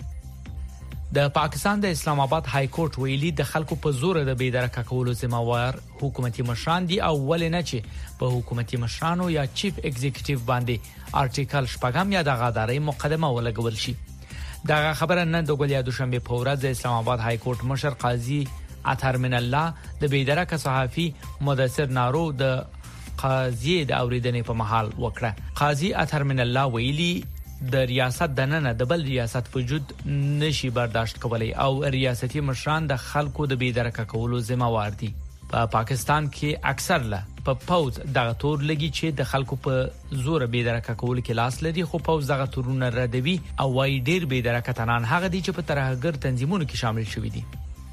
Speaker 2: د پاکستان د اسلام آباد های کورټ ویلي د خلکو په زور د بيدرکه کولو ذمہوار حکومتي مشران دي او ولنه چې په حکومتي مشرانو یا چیف ایگزیکټیو باندې آرټیکل شپږم یا د غداري مقدمه ولګول شي. دا خبره نن د ګولیا دوشنبه په ورځ د اسلام آباد های کورټ مشر قاضي اطهر من الله د بيدرکه صحافي مدثر نارو د قاضي د اوریدنې په محل وکړه. قاضي اطهر من الله ویلي د ریاست د نن د بل ریاست وجود نشي برداشت کولای او ریاستي مشران د خلکو د بيدرکه کولو ذمہوار دي. په پا پاکستان کې اکثر له په پوز دغه تور لګي چې د خلکو په زور بيدرکه کول کې لاس لري خو پوز دغه تورونه ردوي او وايي ډیر بيدرکه تنان هغه دي چې په ترهګر تنظیمونو کې شامل شوي دي.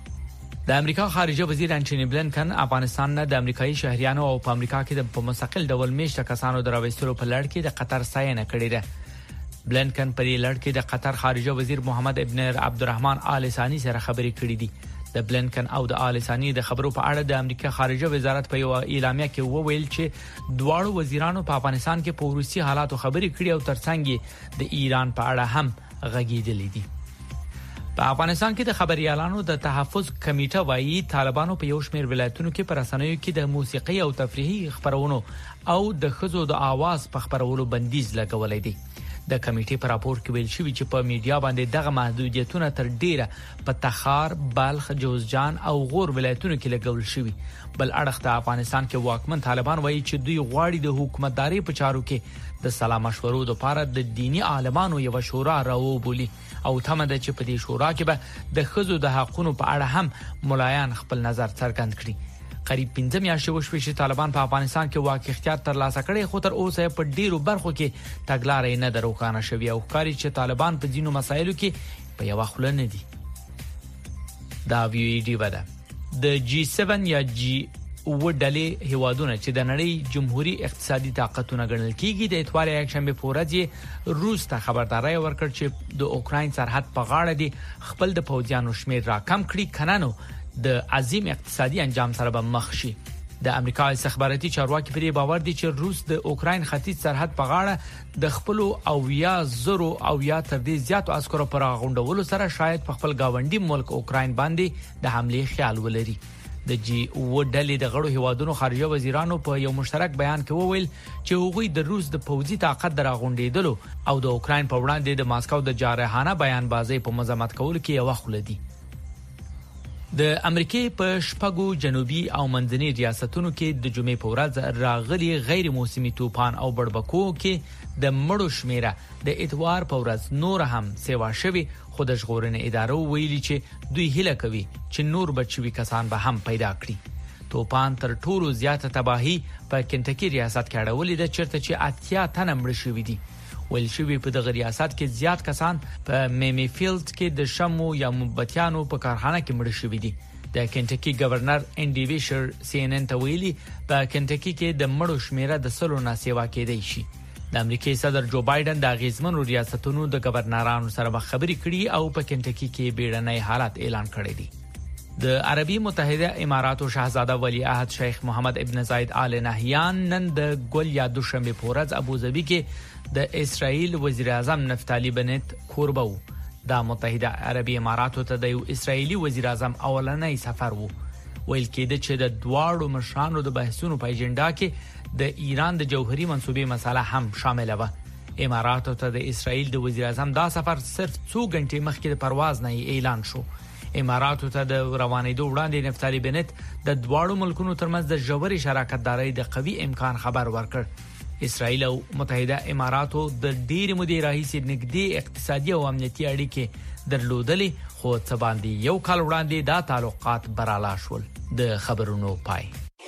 Speaker 2: د امریکا خارجه وزیر انټونی بلنکن افغانستان نه د امریکایي شهريانو او په امریکا کې د مستقل ډول میشته کسانو دراوستلو په لړ کې د قطر ستاینه کړې ده. بلنکن په دې لړ کې د قطر خارجه وزیر محمد ابن عبدالرحمن آل ثانی سره خبرې کړې دي. د بلنکن او د آل ثانی د خبرو په اړه د امریکا خارجه وزارت په یو اعلامیه کې وویل چې دواړو وزیرانو په افغانستان کې په روسي حالاتو خبرې کړې او ترڅنګ د ایران په اړه هم غږېدلې دي. په افغانستان کې د خبريالانو د تحفظ کمیټه وایي طالبانو په یو شمېر ولایتونو کې پر رسنیو کې د موسیقي او تفریحي خبرونو او د خزو د आवाज په خبرولو بندیز لګولې دي. د کمیټې په راپور کې ویل شوی چې په میډیا باندې دغه محدودیتونه تر ډیره په تخار، بلخ، جوزجان او غور ولایتونو کې لګول شوی. بل اړخ د افغانستان کې واکمن طالبان وایي چې دوی غواړي د حکومتداري په چارو کې د سلا مشورو لپاره د دینی عالمانو یو شورا راوبولي او تمه ده چې په دې شورا کې به د خزو د حقوقو په اړه هم ملایان خپل نظر څرګند کړي. قریب پنځه میاشتې وشوې چې طالبان په افغانستان کې واک اختیار ترلاسه کړي خو تر اوسه په ډیرو برخو کې تګلارې نه دروخانه شوی او ښکاري چې طالبان په ځینو مسایلو کې په یو خله نه دي. دا وی ډی ودا د جی سیون یا جی او ډلې هیوادونه چې د نړۍ جمهوریت اقتصادي طاقتونه ګڼل کیږي د اتوار یک شنبه په ورځ روس ته خبرداري ورکړ چې د اوکراین سرحد په غاړه دي خپل د پوځیانو شمیر را کم کړي کنانو د عظیم اقتصادي انجام سره به مخ شي. د امریکا استخباراتي چارواکي پرې باور دي چې روس د اوکراین ختیځ سرحد په غاړه د خپل او یا زرو او یا تر دې زیاتو عسکرو پر غونډولو سره شاید په خپل گاونډي ملک اوکراین باندې د حمله خیال ولري. د جی او ډلې د غړو هیوادونو خارجه وزیرانو په یو مشترک بیان کې وویل چې هغوی د روس د پوځي طاقت دراغونډېدلو او د اوکراین په وړاندې د ماسکو د جارحانه بیان بازی په مزاحمت کولو کې یو خلدي. د امریکای په شپږو جنوبي او منځني ریاستونو کې د جمعې په ورځ راغلي غیر موسمي طوفان او بړبکو کې د مړو شمیره د اتوار په ورځ نور هم سیوا شوی، خو د ژغورنې ادارو ویلي چې دوی هیله کوي چې نور بچوي کسان به هم پیدا کړي. طوفان تر ټولو زیاته تباہي په کنټکی ریاست کې اړولې ده چیرته چې اتیا تنه مړ شوي دي. ویل شوی په دغه ریاست کې زیات کسان په میمی فیلډ کې د شمو یا مومبتیانو په کارخانه کې مړ شوي دي. د کنټکی گورنر انډي ویشر سی ان ان ته ویلي په کنټکی کې د مړو شمیره د سلو نه سیوا کېدای شي. د امریکای صدر جو بایدن د غیزمنو ریاستونو د گورنرانو سره خبرې کړي او په کنټکی کې بیړنی حالت اعلان کړی دی. د عربي متحده اماراتو شاهزاده ولی عهد شیخ محمد ابن زاید آل نهیان نن د ګل یا دوشنبه په ورځ ابوظبي کې د اسرائیل وزیر اعظم نفتالی بنت کوربو د متحده عربي اماراتو ته د اسرائیلي وزیر اعظم اولنۍ سفر وو. ویل کېده چې د دواړو مشرانو د بحثونو په اجنډا کې د ایران د جوهري منصوبې مسله هم شامل و. اماراتو ته د اسرائیل د وزیر اعظم دا سفر صرف څو غنټې مخکې د پرواز نه اعلان شو. اماراتو ته د روانېدو وړاندې نفتالی بنت د دواړو ملکونو ترمنځ د ژورې شراکت دارۍ د قوي امکان خبر ورکړ. اسرائیل او متحده اماراتو د ډېرې مودې راهیسې نږدې اقتصادي او امنیتي اړیکې درلودلې، خو څه باندې یو کال وړاندې دا تعلقات براله شول. د خبرونو پای.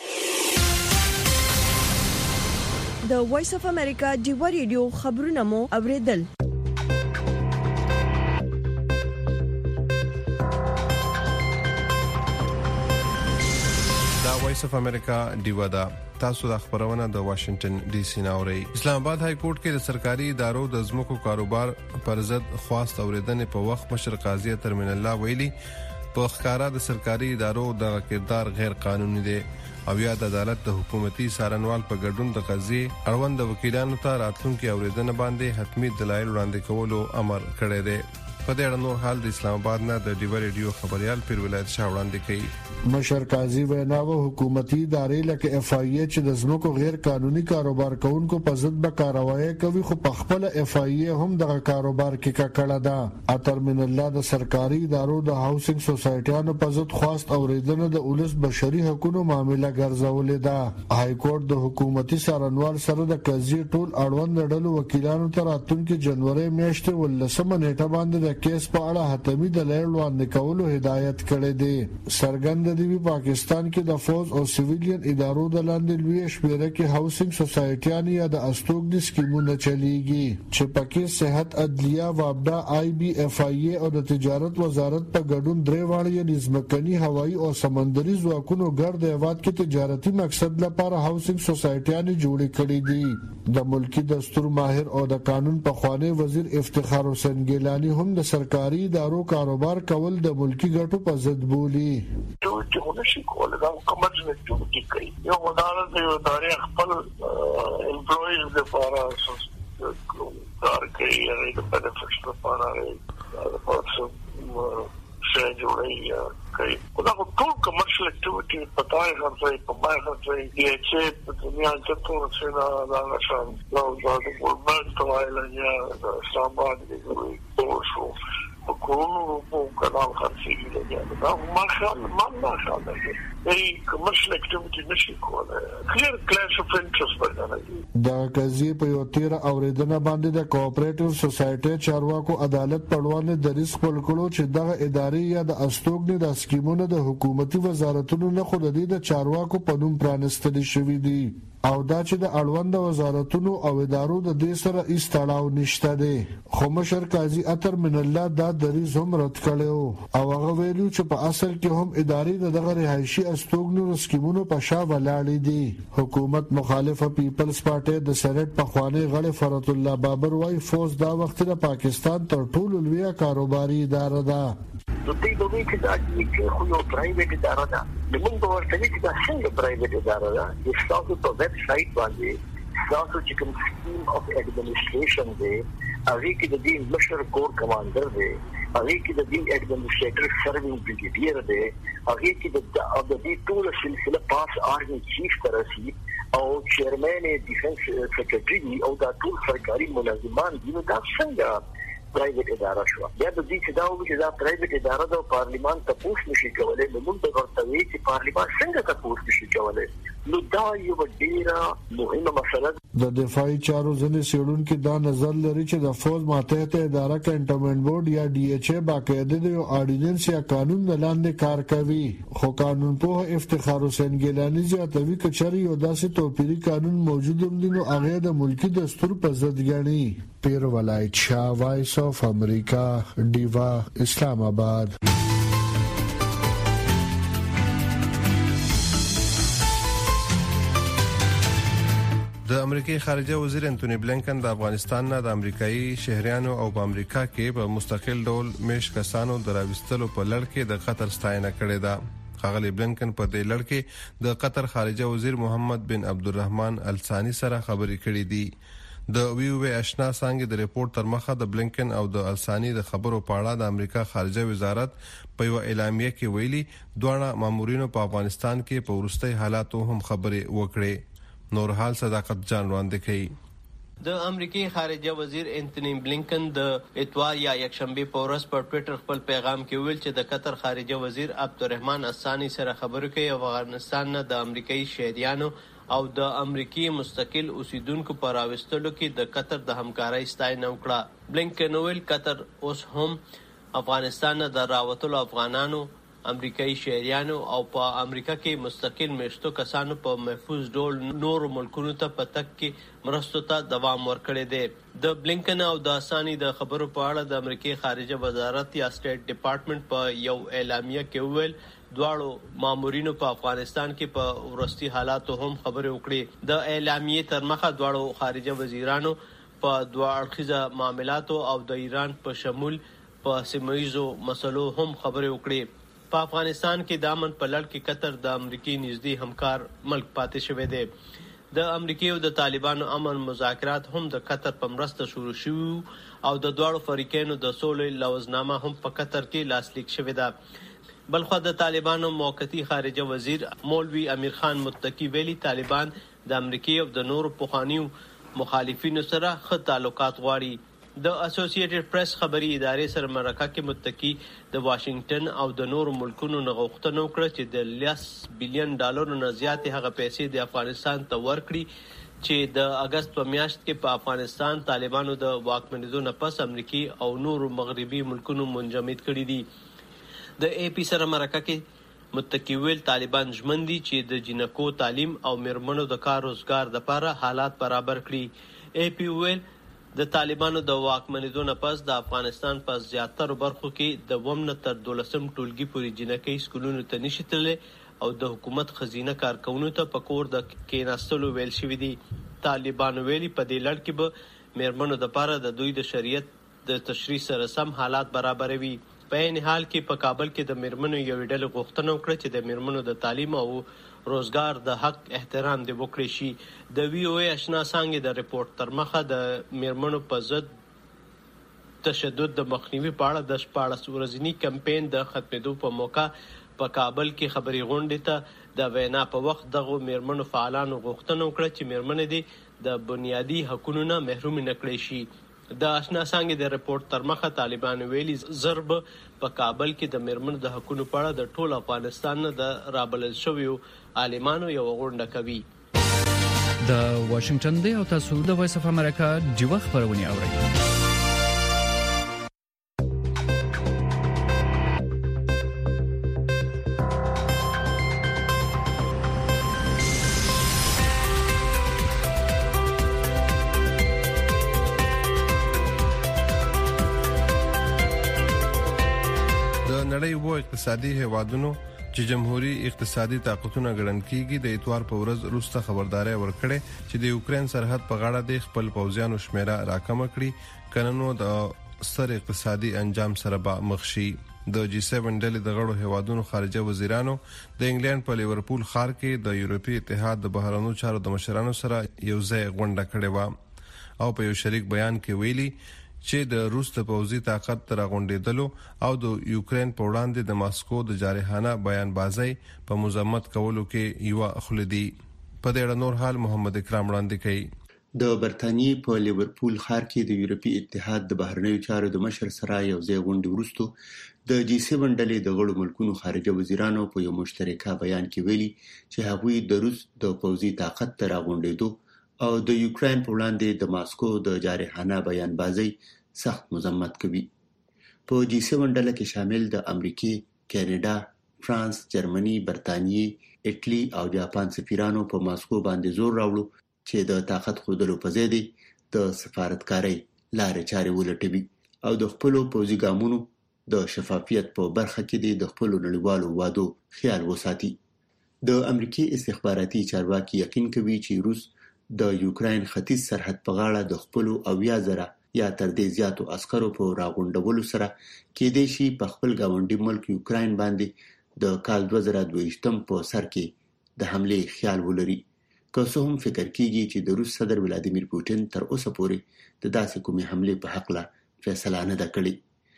Speaker 1: د وایس اف امریکا دیوا ریډیو خبرونه مو اوریدل.
Speaker 4: وایس اف امریکا دیوا دا تاسو د خبرونه د واشنگټن ډي سي ناوړي. اسلام آباد های کورټ کې د سرکاري ادارو د ځمکو کاروبار پر ضد خواست اوریدنې په وخت مشر قاضي ترمن الله ویلي په ښکارا د سرکاري ادارو د کردار غیر قانوني دی او یا د عدالت د حکومتي سارنوال په ګډون د قضیې اړوند وکیلانو ته راتلونکي اوریدنه باندې حتمی دلایل وړاندې کولو امر کړی دی. په دې اړه نور حال د اسلام آباد نه د ډیوا ریډیو خبريال پیر ولایت شاه وړاندې کوي.
Speaker 3: مشر قاضي ویناوه حکومتي ادارې لکه اف آی ای چې د زمکو غیر قانوني کاروبار کوونکو په ضد به کاروایی کوي، خو په خپل اف آی ای هم دغه کاروبار کې کړه ده. اترمن الله د سرکاري ادارو د هاوسنګ سوسایټیانو په ضد خواست اوریدنه د اولس بشري حقوقو معاملې ګرځولې ده. های کورټ د حکومتي سارنوال سره د قضیې ټول اړوند ډلو وکیلانو ته راتلونکي جنوري میاشتې ولسمه نیټه باندې کیس په اړه حتمی دلایل وړاندې کولو هدایت کړی دی. سرګند دی پاکستان کې د فوج او سیویلین ادارو د لاندې لوی شمیره کې هاوسنګ سوسایټیان یا د استوګ د سکیمونه چلیږي چې پکې صحت، عدلیه، وابدا، آی بی اف آی ای او د تجارت وزارت په ګډون درې واړه نظمکني هوایی او سمندري ځواکونو ګرد هیواد کې تجارتي مقصد لپاره هاوسنګ سوسایټیان جوړې کړې دي. د ملکی دستور ماهر او د قانون پخوانی وزیر افتخار حسین ګیلانی هم د سرکاري ادارو کاروبار کول د ملکی ګټو په ضد بولی.
Speaker 6: چې ونشي کولای دا کومج نه جوړ کړي. یو مدارس د ادارې خپل امپلویز لپاره کار کوي یا د بنفټس لپاره د پرسو شې جوړي کوي. دا ټول کمرشل اکټیویټي پتاي غوړي په ما غوړي دی چې په دنیا کې ټول څه نه دا شان نو دا د ګورنمنت توایل یا د ساماد دی ټول شو په کومو په کانال خرڅېږي دا دا ما خیال ما ما خیال دی ای کمرشل اکټیویټي نشي کولای کلیر کلاش اف انټرست باندې
Speaker 3: دا قضیه په یو تیر اوریدنه باندې د کوآپریټیو سوسایټي چارواکو عدالت پړوانه د ریسک پلکړو چې دغه ادارې یا د استوګنې د سکیمونو د حکومتي وزارتونو نه خود د چارواکو په نوم پرانستل شوی دي او دا چې د اړوند وزارتونو او ادارو د دې سره ایستړاو نشته دي. خو مشر قاضي اتر من الله دا دریز هم رد کړو او هغه ویلو چې په اصل کې هم ادارې دغه رهایشي استوګنو سکیمونو په شا ولاړې دي. حکومت مخالفه پیپلز پارټي د سېنات په خواني غړي فرات الله بابر وايي فوز دا وخت د پاکستان تر ټولو لوی کاروباري اداره ده.
Speaker 6: د دې دوی چې دا چې خو یو پرایویټ اداره ده موږ به ورته چې دا څنګه پرایویټ اداره ده چې تاسو په ویب سټ باندې تاسو چې کوم سکیم اف اډمنسټریشن دی هغه کې د دې مشر کور کمانډر دی هغه کې د دې اډمنسټریټر سروینګ بریګیډیر دی هغه کې د د دې ټول سلسله پاس آرمي چیف ترسي او چیرمن ډیفنس سیکریټري او دا ټول سرکاري ملازمان دي نو دا څنګه پرایویټ اداره شو بیا د دې چې دا و چې دا پرایویټ اداره د پارلیمان ته پوښتنه نشي کولای نو موږ به ورته وایو چې پارلیمان څنګه ته پوښتنه نشي کولای نو دا یو ډیره مهمه مسله
Speaker 3: د دفاعي چارو ځنې سیړونکو دا نظر لري چې د فوج ماتحت اداره کنټونمنت بورډ یا ډي ایچ ای باقاعده د اورډیننس یا قانون لاندې کار کوي خو قانون په افتخار حسین ګیلانی زیاتوي کچري او داسې توپیری قانون موجود هم دي نو هغه د ملکی دستور په ضد ګڼي پیر ولایت شاه وایس اف امریکا دیوا اسلام آباد
Speaker 4: د امریکای خارجه وزیر انټونی بلینکن د افغانستان نه د امریکایي شهريانو او په امریکا کې په مستقل ډول مش کسانو دراوستلو په لړ کې د قطر ستاینه کړې ده ښاغلي بلینکن په دې لړ کې د قطر خارجه وزیر محمد بن عبدالرحمن الثانی سره خبرې کړې دي د وی او آشنا څنګه د ریپورت تر مخه د بلینکن او د الثانی د خبرو په اړه د امریکا خارجه وزارت په یو اعلامیه کې ویلي دوه مامورینو په افغانستان کې په ورستي حالاتو هم خبرې وکړې نور حال صداقت جان وړاندې کوي
Speaker 5: د امریکای خارجه وزیر انټونی بلینکن د اتوار یا یکشنبه په ورځ په ټوئیټر خپل پیغام کې ویل چې د قطر خارجه وزیر عبدالرحمن الثانی سره خبرو کوي افغانستان نه د امریکایي شهريانو او د امریکای مستقل اوسیدونکو پر راوستلو کې د قطر د همکارۍ ستاینه وکړه بلینکن ویل قطر اوس هم افغانستان نه د راوتلو افغانانو امریکایي شهريانو او په امریکا کې مستقل مشتو کسانو په محفوظ ډول نور ملکونو ته پتک کې مرستو ته دوام ورکړي دي د بلینکن او د اسانی د خبرو په اړه د امریکای خارجه وزارت یا سټیټ ډپارټمنټ په یو اعلامیه کې ویل دواړو مامورینو په افغانستان کې په ورستي حالاتو هم خبرې وکړي د اعلامیې تر مخه دواړو خارجه وزیرانو په دوه اړخیزه معاملاتو او د ایران په شمول په سیمه‌ییزو مسلو هم خبرې وکړي په افغانستان کې د امن په لړ کې قطر د امریکای نږدې همکار ملک پاتې شوی دی د امریکای او د طالبانو امن مذاکرات هم د قطر په مرسته شروع شوي او د دواړو فریقینو د سولې لوزنامه هم په قطر کې لاسلیک شوې ده بلخو د طالبانو موقتی خارجه وزیر مولوی امیر خان متقی ویلي طالبان د امریکای او د نورو پخوانیو مخالفینو سره ښه تعلقات غواړي د اسوسییټډ پریس خبري ادارې سره مرکه کې متکی د واشنگټن او د نورو ملکونو نغښتنه وکړه چې د لس بلین ډالرو نه زیات هغه پیسې د افغانستان ته ورکړي چې د اگست په میاشت کې په افغانستان طالبانو د واکمنیدو نه پس امریکای او نورو مغربي ملکونو منجمد کړي دي د ای پی سره مرکه کې متکی ویل طالبان ژمن دي چې د جنکو تعلیم او مرمنو د کار روزګار لپاره حالات برابر کړي ای پی ویل د طالبانو د واکمنیدو نه پس د افغانستان په زیاتره برخو کې د ومنه تر دولسم ټولګي پورې جنکۍ سکولونو ته نشي تللی او د حکومت خزینه کارکونکو ته په کور د کېناستلو ویل شوی دي طالبانو ویلي په دې لړ کې به میرمنو د لپاره د دوی د شریعت د تشریع سره سم حالات برابروي په این حال کې په کابل کې د میرمنو یو ډله غوښتنه وکړه چې د میرمنو د تعلیم او روزګار د حق احترام دی وکړي شي د وی او ای آشنا څنګه د ریپورت تر مخه د میرمنو په ضد تشدد د مخنیوي په اړه د شپاړس ورځنی کمپاین د ختمېدو په موقع په کابل کې خبري غونډې ته د وینا په وخت دغه میرمنو فعالانو غوښتنه وکړه چې میرمنې دي د بنیادی حقوقو نه محروم نه کړي شي د آشنا څنګه د ریپورت تر مخه طالبان ویلي ضرب په کابل کې د میرمنو د حقوقو په اړه د ټول افغانستان نه د رابلل شویو عالمانو یو غونډه کوي
Speaker 7: د واشنگټن دی او تاسو د وایس اف امریکا دیو خبرونه اورئ
Speaker 4: اقتصادي هوادونو چې جمهوریت اقتصادي طاقتونه ګڼل کیږي د اتوار په ورځ روسته خبرداري ورکړه چې د یوکرين سرحد په غاړه د خپل پوځیانو شمیره راکم کړي کننو د ستر اقتصادي انجام سره به مخ شي د جی سیون ډلې د غړو هیوادونو خارجه وزیرانو د انګلند په لیورپول ښار کې د یورپی اتحاد د بهرنیو چارو د مشرانو سره یو ځای غونډه کړې و او په یو شریک بیان کې ویلي چې د روس د پوځي طاقت تر غونډېدلو او د یوکرين په وړاندې د ماسکو د جارحانه بیان بازی په مذمت کولو کې یو خلدي په دې اړه نور حال محمد اکرام وړاندې کوي.
Speaker 9: د برتانیې په لیورپول ښار کې د یورپی اتحاد د بهرنیو چارو د مشر سره یو ځای غونډه ورستو د جی سیون ډلې د غړو ملکونو خارجه وزیرانو په یو مشترکه بیان کې ویلي چې هغوی د روس د پوځي طاقت تر غونډېدو او د یوکرين په وړاندې د ماسکو د جارحانه بیان بازی سخت مذمت کوي. په جی سیون ډله کې شامل د امریکای، کاناډا، فرانس، جرمني، برتانیې، ایټلی او جاپان سفیرانو په ماسکو باندې زور راوړو چې د طاقت خودلو په ځای د سفارتکارۍ لارې چارې ولټوي او د خپل پوځي ګامونو د شفافیت په برخه کې د خپل نړیوالو وادو خیال وساتي. د امریکای استخباراتي چارواکي یقین کوي چې روس د یوکرين ختیځ سرحد په غاړه د خپل اویا زره یا تر دې زیاتو عسکرو په راغونډولو سره کې د شي په خپل گاونډي ملک یوکرين باندې د کال دوه زره دوه ویشتم په سر کې د حمله خیال ولري. که څه هم فکر کیږي چې د روس صدر ولادیمیر پوتین تر اوسه پورې د داسې کومې حمله په حق لا فیصله نه کړې.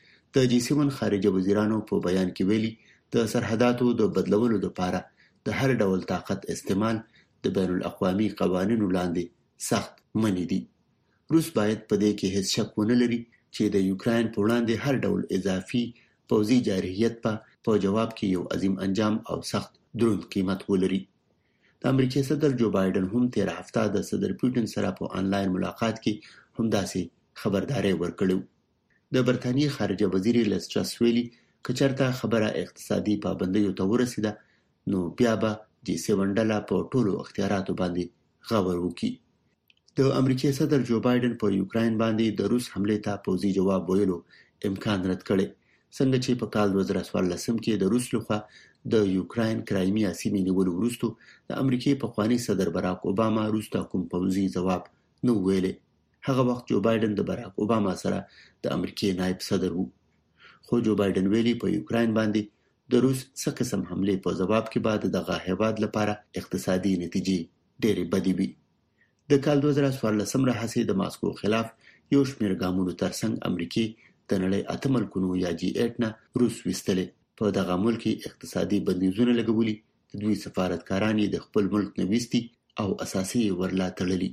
Speaker 9: د جی سیون خارجه وزیرانو په بیان کې ویلي د سرحداتو د بدلولو لپاره د هر ډول طاقت استعمال د بین الاقوامي قوانینو لاندې سخت منی دي. روس باید په دې کې هیڅ شک ونه لري چې د یوکرين په وړاندې هر ډول اضافي پوځي جارحیت په جواب کې یو عظیم انجام او سخت دروند قیمت ولري. د امریکای صدر جو بایدن هم تیر هفته د صدر پوتین سره په آنلاین ملاقات کې هم داسې خبرداري ورکړو. د برتانیې خارجه وزیر لیز ټرس ویلي کچرته خبره اقتصادي پابندیو ته ورسیده نو بیا به جی سیون ډله په ټولو اختیاراتو باندې غور وکړي. د امریکای صدر جو بایدن په یوکرين باندې د روس حمله ته پوځي جواب ویلو امکان رد کړي، څنګه چې په کال دوه زره څوارلسم کې د روس لخوا د یوکرين کرایمیا سیمې نیولو وروسته د امریکای په خواني صدر باراک اوباما روس ته کوم پوځي جواب نو ویلي. هغه وخت جو بایدن د باراک اوباما سره د امریکای نائب صدر وو. خو جو بایدن ویلي په یوکرين باندې د روس څه قسم حمله په جواب کې بعد دغه هیواد لپاره اقتصادي نتیجې ډېرې بدې وي. د کال دوه زره څوارلسم راهیسې د ماسکو خلاف یو شمېر ګامونو ترڅنګ امریکای د نړۍ اته ملکونو یا جی ایټ نه روس وستلې په دغه ملک کې اقتصادي بندیزونه لګولي. د دوی سفارتکاران د خپل ملک نه وستي او اساسي ورلا تړلي.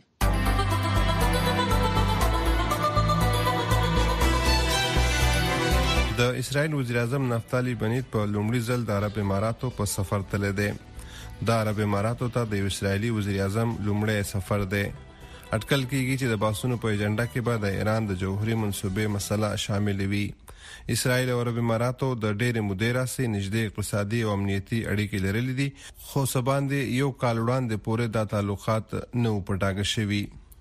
Speaker 4: د اسرائیل وزیر اعظم نفتالی بنیت په لومړي ځل د عرب اماراتو په سفر تللی دی. د عرب اماراتو ته د اسرائیلي وزیر اعظم لومړی سفر دی. اټکل کیږي چې د باسونو په ایجنډا کې به د ایران د جوهري منصوبې مسله شامل وي. اسرائیل او عرب اماراتو د ډېرې مودې راهیسې نږدې اقتصادي او امنیتي اړیکې لرلې دي، خو څه باندې یو کال وړاندې پورې دا تعلقات نه وو پټاګه شوي.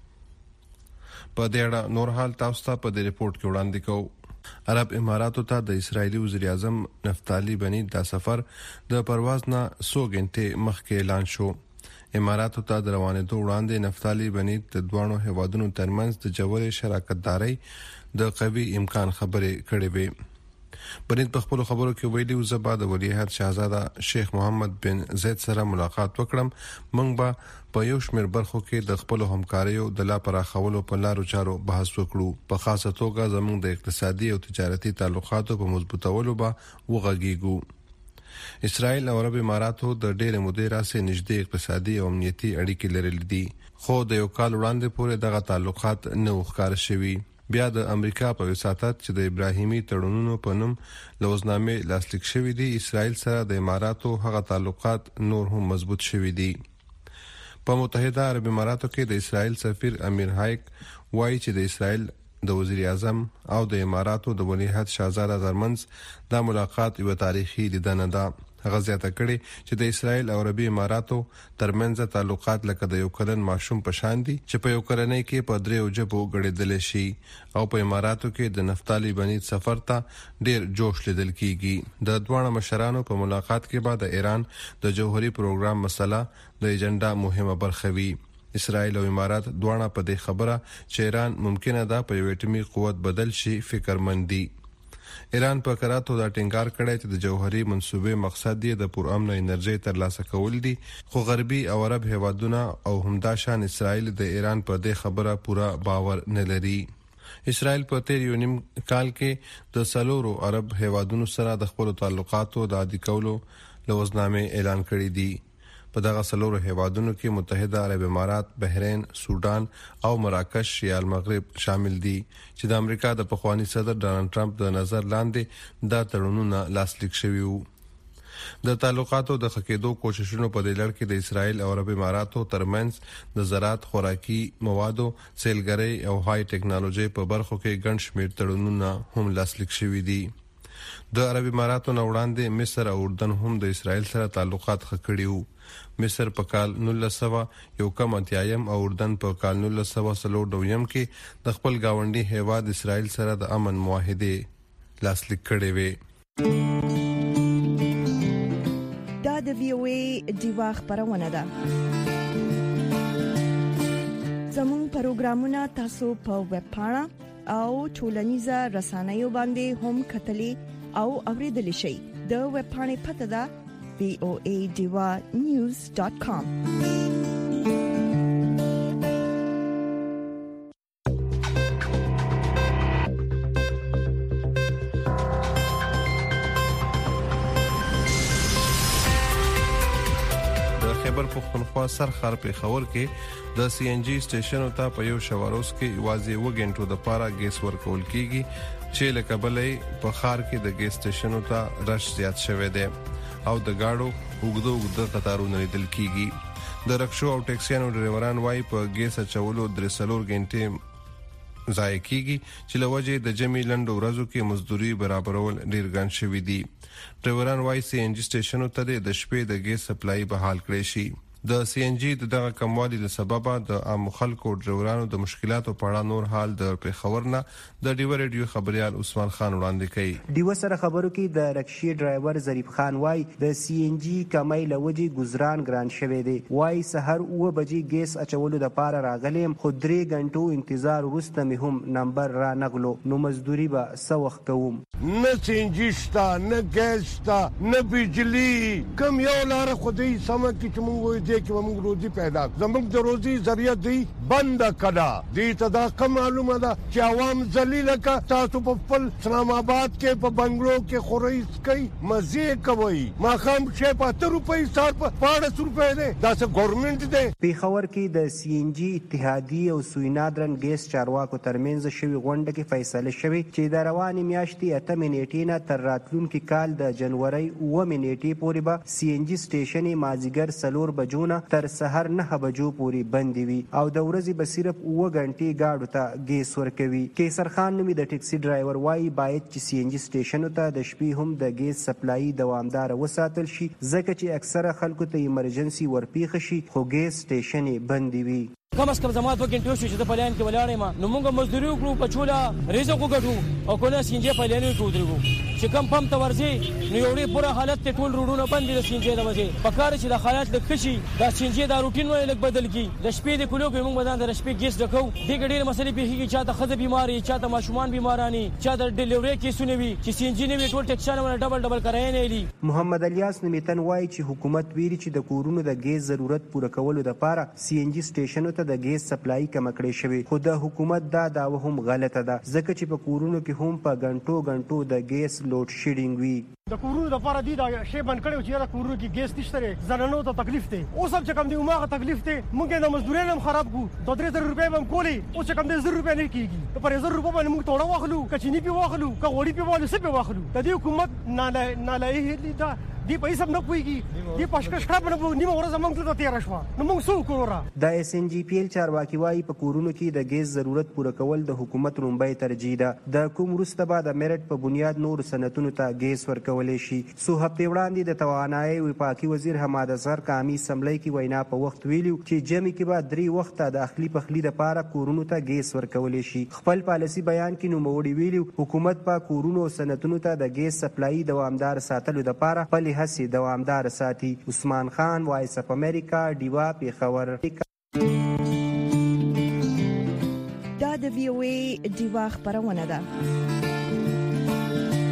Speaker 4: په دې اړه نور حال تاسو ته په دې ریپورت کې وړاندې کوو. عرب اماراتو ته د اسرائیلي وزیر اعظم نفتالی بنیت دا سفر د پرواز نه څو غنټې مخکې اعلان شو. اماراتو ته د روانېدو وړاندې نفتالی بنیت د دوانو هیوادونو ترمنځ د جوړې شراکتداري د قوي امکان خبرې کړې وې. بنیت په خپل خبرو کې ویلي و زه د ولیعهد شاهزاده شیخ محمد بن زید سره ملاقات وکړم. موږ به په یو شمېر برخو کې د خپل همکاریو د لا پراخولو په لارو چارو بحث وکړو. په خاصه توګه زموږ د اقتصادي او تجارتي تعلقاتو په مضبوطولو به وغږیږو. اسرائیل او عرب اماراتو د ډېرې مودې راهیسې نږدې اقتصادي او امنیتي اړیکې لرلې دي، خو د یو کال وړاندې پورې دغه تعلقات نه ښکاره شوي. بیا د امریکا په وساتت چې د ابراهیمي تړونونو په نوم لوزنامې لاسلیک شوې دي، اسرائیل سره د اماراتو هغه تعلقات نور هم مضبوط شوي دي. په متحده عرب اماراتو کې د اسرائیل سفیر امیر هایک وایي چې د اسرائیل د وزیر اعظم او د اماراتو د ولیعهد شاهزاده ترمنځ دا ملاقات یو تاریخي لیدنه ده. هغه زیاته کړي چې د اسرائیل او عربي اماراتو ترمنځ تعلقات لکه د یو کلن ماشوم په شان دي چې په یو کلنۍ کې په دریو ژبو غړېدل شي، او په اماراتو کې د نفتالی بنیت سفر ته ډېر جوش لیدل کیږي. د دوه مشرانو په ملاقات کې بعد ایران د جوهري پروګرام مسله د ایجنډا مهمه برخه وي. اسرائیل او امارات دواړه په دې خبره چې ایران ممکنه ده په یو اټومي قوت بدل شي فکرمند دي. ایران په کراتو دا ټینګار کړی چې د جوهري منصوبې مقصد یې د پرامن انرژي ترلاسه کول دي، خو غربي او عرب هیوادونه او همداشان اسرائیل د ایران په دې خبره پورا باور نه لري. اسرائیل په تیر یو نیم کال کې د سلورو عرب هیوادونو سره د خپل تعلقاتو د عادي کولو لوزنامه اعلان کړی دی. په دغه سلورو هیوادونو کې متحده عرب امارات، بحرین، سودان او مراکش یا المغرب شامل دي چې د امریکا د پخوانی صدر ډانلډ ټرمپ د نظر لاندې دا تړونونه لاسلیک شوي وو. د تعلقاتو د خکېدو کوششونو په دې لړ کې د اسرائیل او عرب اماراتو ترمنځ د زراعت، خوراکي موادو، سیلګرۍ او هاي ټیکنالوژي په برخو کې ګڼ شمېر تړونونه هم لاسلیک شوي دي. د عرب اماراتو نه وړاندې مصر او اردن هم د اسرائیل سره تعلقات ښه کړي وو. مصر په کال نولس سوه یو کم اتیایم او اردن په کال نولس سوه څلور دویم کې د خپل گاونډي هیواد اسرائیل سره د امن معاهده لاسلیک کړي وي.
Speaker 1: دا د وی او ای دیوا خبرونه ده. زموږ پروګرامونه تاسو په ویب پاڼه او ټولنیزه رسنیو باندې هم کتلی او اوریدلی شئ. د ویب پاڼې پته ده وی او ای دیوا نیوز ډاٹ کام.
Speaker 4: خیبر پختونخوا سرخر په خبر کې د سی ان جی سټیشن او ته په یو شواروس کې واځي وګنټو د پارا ګیس ورکول کیږي چې لکه بلې په خار کې د ګیس سټیشن او ته رش زیات شوه دی او د گاډو وګدو وګدو قطارونه لیدل کیږي. د رکشو او ټیکسیانو ډرایوران وايي په ګیس اچولو درې سلور غنټې ضایع کیږي چې لوجه د جمی لنډو ورځو کې مزدوري برابرول ډیر ګڼ شوی دي. ډرایوران وايي سی ان جی سټیشن ته د شپې د ګیس سپلای بحال کړي شي. د سی ان جی د دغه کموالي له سببه د عام خلکو ډرایورانو د مشکلاتو په اړه نور حال د پیښور نه د ډیو ریډیو خبريال عثمان خان وړاندې کوي.
Speaker 8: ډیو سره خبرو کې د رکشي ډرایور ظریف خان وايي د سی ان جی کمای لوجي گزاران ګران شوه دی. وايي سحر او بجې ګیس اچولو د پاره راغلم خو درې غنټو انتظار وروسته مې هم نمبر را نغلو نو مزدوري به سوخ کوم.
Speaker 10: نه سی ان جی شتا نه ګیس شتا نه بجلی کم یو لار خدای سم کې چې موږ کې موږ روزي پیدا زموږ د روزي ذریعہ دی بند کړه. دې ته دا کوم معلومه ده چې عوام ذلیل کا تاسو په خپل اسلام آباد کې په بنگلو کې خوري کوي مزه کوي ما خام شي په اتر روپۍ سار په پانزده روپۍ ده دا څه ګورنمنت ده.
Speaker 8: پیښور کې د سی ان جی اتحادیه او سوینادرن ګیس چارواکو ترمنځ شوی غونډه کې فیصله شوی چې د رواني میاشتې اته منېټې نه تر راتلونکي کال د جنوري اوه منېټې پورې به سی ان جی سټیشن مازیګر سلور بجو تر سحر نه بجو پورې بند وي او د ورځې به صرف اوه غنټې گاډو ته ګیس ورکوي. کیسر خان نومي د ټیکسي ډرایور وايي باید چې سی ان جی سټیشن ته د شپې هم د ګیس سپلای دوامدار وساتل شي ځکه چې اکثره خلکو ته ایمرجنسي ورپیښ شي خو ګیس سټیشن بند وي.
Speaker 11: کم از کم زمات وګ انټیو شو چې د پلان کې ولاړې ما نو موږ مزدوري وکړو په چولا ریزه وګټو او کله سینجه پلان کې ودرېګو چې کم پم ته ورځي نو یوړې پوره حالت ته ټول روډونه بند دي د سینجه د وجه په کار چې د حالت د خشي د سینجه د روټین وای لګ بدل کی د شپې د کلو کې موږ بدن د شپې ګیس ډکو د ګډې مسلې په هیڅ چاته خزه بیماری چاته ماشومان بیمارانی چاته ډیلیوري کې سنوي چې سینجه نه ټول ټیکشن ونه ډبل ډبل کراي نه لي.
Speaker 8: محمد الیاس نمیتن وای چې حکومت ویری چې د کورونو د ګیس ضرورت پوره کولو لپاره سی ان جی سټیشنونو ته د ګیس سپلای کم کړی شوی خو د حکومت دا داوا هم غلطه ده ځکه چې په کورونو کې هم په غنټو غنټو د ګیس لوډ شیډینګ وی.
Speaker 24: د کورونو د لپاره دی دا شی بند کړو چې دا کورونو کې ګیس نشته زنانو ته تکلیف دی او سب چې کم دی ماغه تکلیف دی مونږه د مزدورانو هم خراب کو د درې زره روپۍ هم کولی او چې کم دی زر روپۍ نه کیږي په پر زر روپۍ باندې موږ توړه واخلو کچینی په واخلو کا وړي په واخلو سپه واخلو د دې حکومت نه نه لای دا دی پیسې هم نه کويږي دی پښکش خراب نه نیمه ورځ موږ ته تیر شو نو موږ سو کوو.
Speaker 8: د اس ان جی پی ال چارواکي وايي په کورونو کې د ګیس ضرورت پوره کول د حکومت رومبای ترجیح ده. د کوم وروسته بعد د میرټ په بنیاد نور سنتونو ته ګیس ورکول شي. سو هفته وړاندې د توانایي وفاقي وزیر حماد اظهر کامی سملای کی وینا په وخت ویلو چې جمی کې بعد درې وخت د اخلي پخلي د پاره کورونو ته ګیس ورکول شي. خپل پالیسی بیان کې نو موړي ویلو حکومت په کورونو سنتونو ته د ګیس سپلای دوامدار ساتلو د پاره په هڅه دوامدار ساتي. عثمان خان وایس اف امریکا دیوا پیښور.
Speaker 1: دا د وی او ای دیوا خبرونه ده.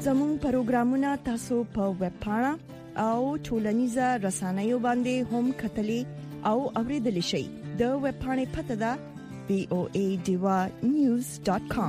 Speaker 1: زموږ پروګرامونه تاسو په ویب پاڼه او ټولنیزه رسنیو باندې هم کتلې او اوریدلای شئ. د ویب پاڼې پته ده وی او ای ډیوا نیوز ډاټ کام.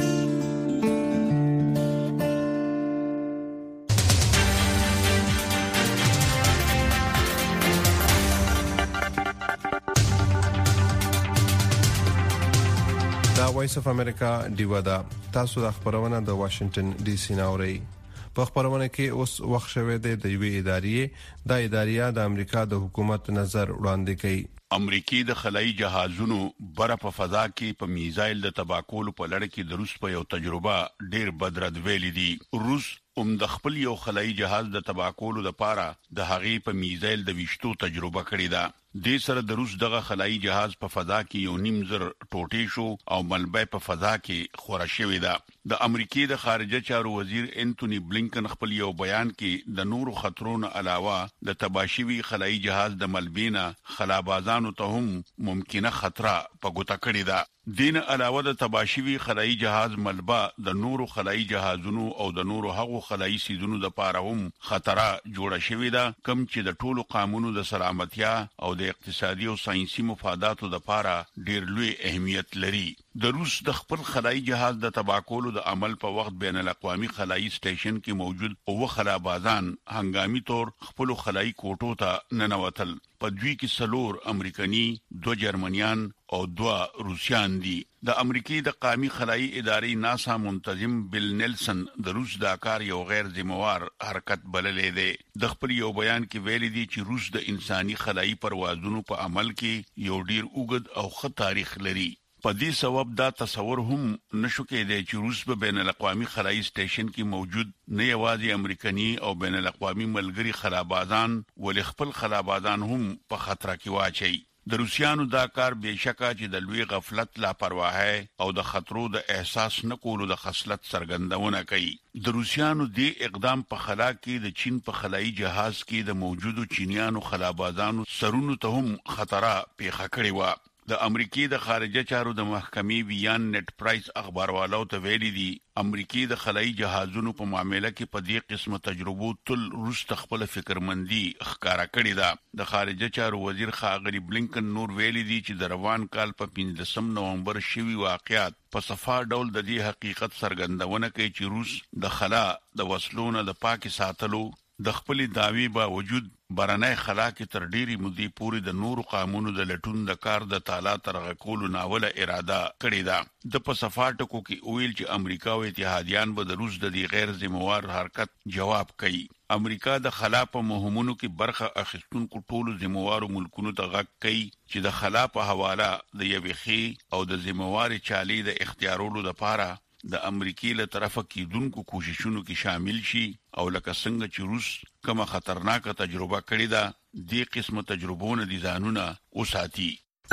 Speaker 4: وایس اف امریکا دیوا دا تاسو د خبرونه د واشنگټن ډي سي ناوړي په خبرونه کې اوس وخت شوه د دوی ادارې د اداریا د امریکا د حکومت نظر وړاندې کوي.
Speaker 12: امریکای د خلایي جهازونو بره په فضا کې په میزایل د تباکول په لړ کې د روس په یو تجربه ډیر بدرد ویلي دي. روس هم د خپل یو خلایي جهاز د تباکول لپاره د هغې په میزایل د وشتو تجربه کړې ده. د سره د روس دغه خلایي جهاز په فضا کې یو نیم زر ټوټې شو او ملبه په فضا کې خورا شوې ده. د امریکای د خارجه چارو وزیر انټونی بلینکن خپل یو بیان کې د نورو خطرونو علاوه د تباشوي خلایي جهاز د ملبینه خلابازانو ته هم ممکنه خطر په ګوته کړی ده. دین علاوه د تباشوي خلایي جهاز ملبه د نورو خلایي جهازونو او د نورو هغو خلایي سیزونو د پاره هم خطر جوړه شوې ده، کم چې د ټولو قانونو د سلامتیا او د اقتصادي او ساينسي مفاداتو د پاره ډیر لوی اهمیت لري. د روس د خپل خلایي جهاز د تباکولو د عمل په وخت بین الاقوامي خلایي سټیشن کې موجود او خلابازان هنګامي تور خپل خلایي کوټو ته ننوتل. په دوی کې سلور امریکایي، دو جرمنیان او دو روسیان دي. د امریکای د قومي خلایي ادارې ناسا منتظم بل نیلسن د روس د کار یو غیر ذمہوار حرکت بللې ده. د خپل یو بیان کې ویلي دي چې روس د انساني خلایي پروازونو په عمل کې یو ډیر اوږد او ښه تاریخ لري. په دې سبب دا تصور هم نشو کېدای چې روس په بین الاقوامي خلایي سټیشن کې موجود نه یوازې امریکایي او بین الاقوامي ملګری خلابازان ولې خپل خلابازان هم په خطر کې واچي. د روسیانو دا کار بهشکه چې د لوی غفلت، لاپرواهي او د خطرو د احساس نه کولو د خصلت څرګندونه کوي. د روسیانو دې اقدام په خلا کې د چین په خلایي جهاز کې د موجودو چینیانو خلابازانو سرونو ته هم خطر پیښه کړی و. د امریکای د خارجه چارو د محکمې ویان نت پرایس اخباروالو ته ویلي دي امریکای د خلایي جهازونو په معاملې کې په دې قسمه تجربو تل روس خپل فکرمندي ښکارا کړې ده. د خارجه چارو وزیر ښاغلي بلینکن نور ویلي دي چې د روان کال په پنځم نومبر شوي واقعیات په صفا ډول د دې حقیقت څرګندونه کوي چې روس د خلا د وسلونو د پاکي ساتلو د خپل داوی باوجود برنای خلا کې تر ډیری مودې پورې د نورو قانونو د لټون د کار د تعالی ترغه کولو ناوله اراده کړې ده. د پسفاټکو کې ویل چې امریکا او اتحادیان به د روس د دې غیر ذمہوار حرکت جواب کوي. امریکا د خلا په مهمونو کې برخه اخیستونکو ټولو ذمہوارو ملکونو ته غږ کوي چې د خلا په حواله د یوې خي او د ذمہوار چالي د اختیارولو لپاره د امریکای له طرفه کېدونکو کوششونو کې شامل شي او لکه څنګه چې روس کومه خطرناکه تجربه کړې ده دې قسمه تجربونه دي ځانونه وساتي.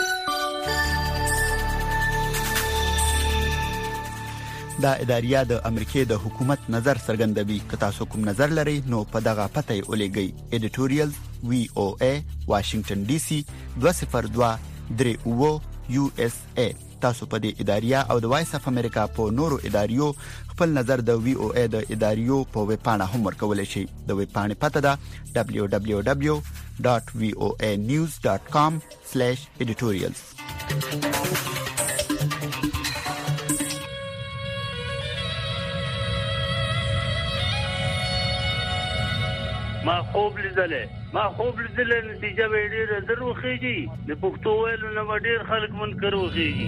Speaker 13: دا اداریا د امریکای د حکومت نظر څرګندوي. که تاسو کوم نظر لرئ نو په دغه پته یې ولېږئ. ایډیټوریال وی او ای واشنگټن ډي سي دوه صفر دوه درې اوه یو اس ای. تاسو په دې اداریا او د وایس اف امریکا په نورو اداریو خپل نظر د وی او ای د اداریو په ویب پاڼه هم ورکولای شئ. د ویب پاڼې پته ده دبليو دبليو دبليو ډاټ وی او ای نیوز ډاټ کام سلیش ایډیټوریالز.
Speaker 14: ما خوب لیدلې ما خوب لیدلې نتیجه به ډېر دروخېږي. د پښتو ویلو نه ډېر خلک منکر وخېږي.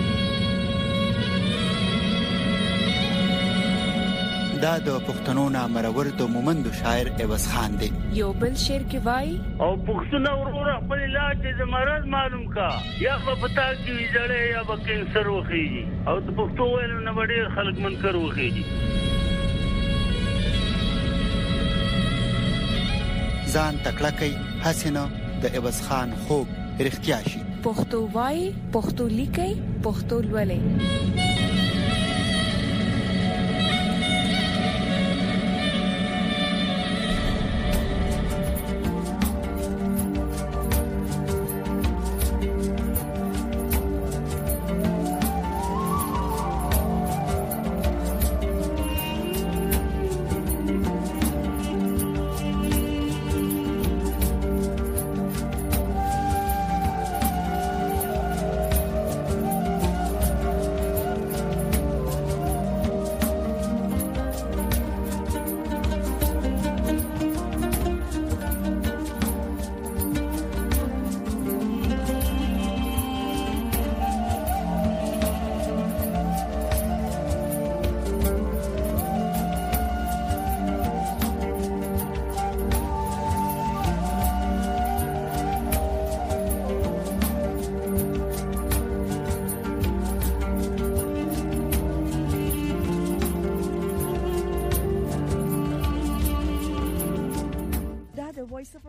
Speaker 13: دا د پښتنو نامرور د مومندو شاعر عوض خان دی.
Speaker 15: یو بل شعر کې وای
Speaker 14: او پښتون ورور خپل علاج د مرض معلوم کا یا په پتا کې ویځړې یا په کینسر وخېږي او د پښتو ویلو نه ډېر خلک منکر وخېږي.
Speaker 13: ځان تکړه کوي حسینه د عوض خان خوب رښتیا شي.
Speaker 15: پښتو وای پښتو لیکي پښتو لولي.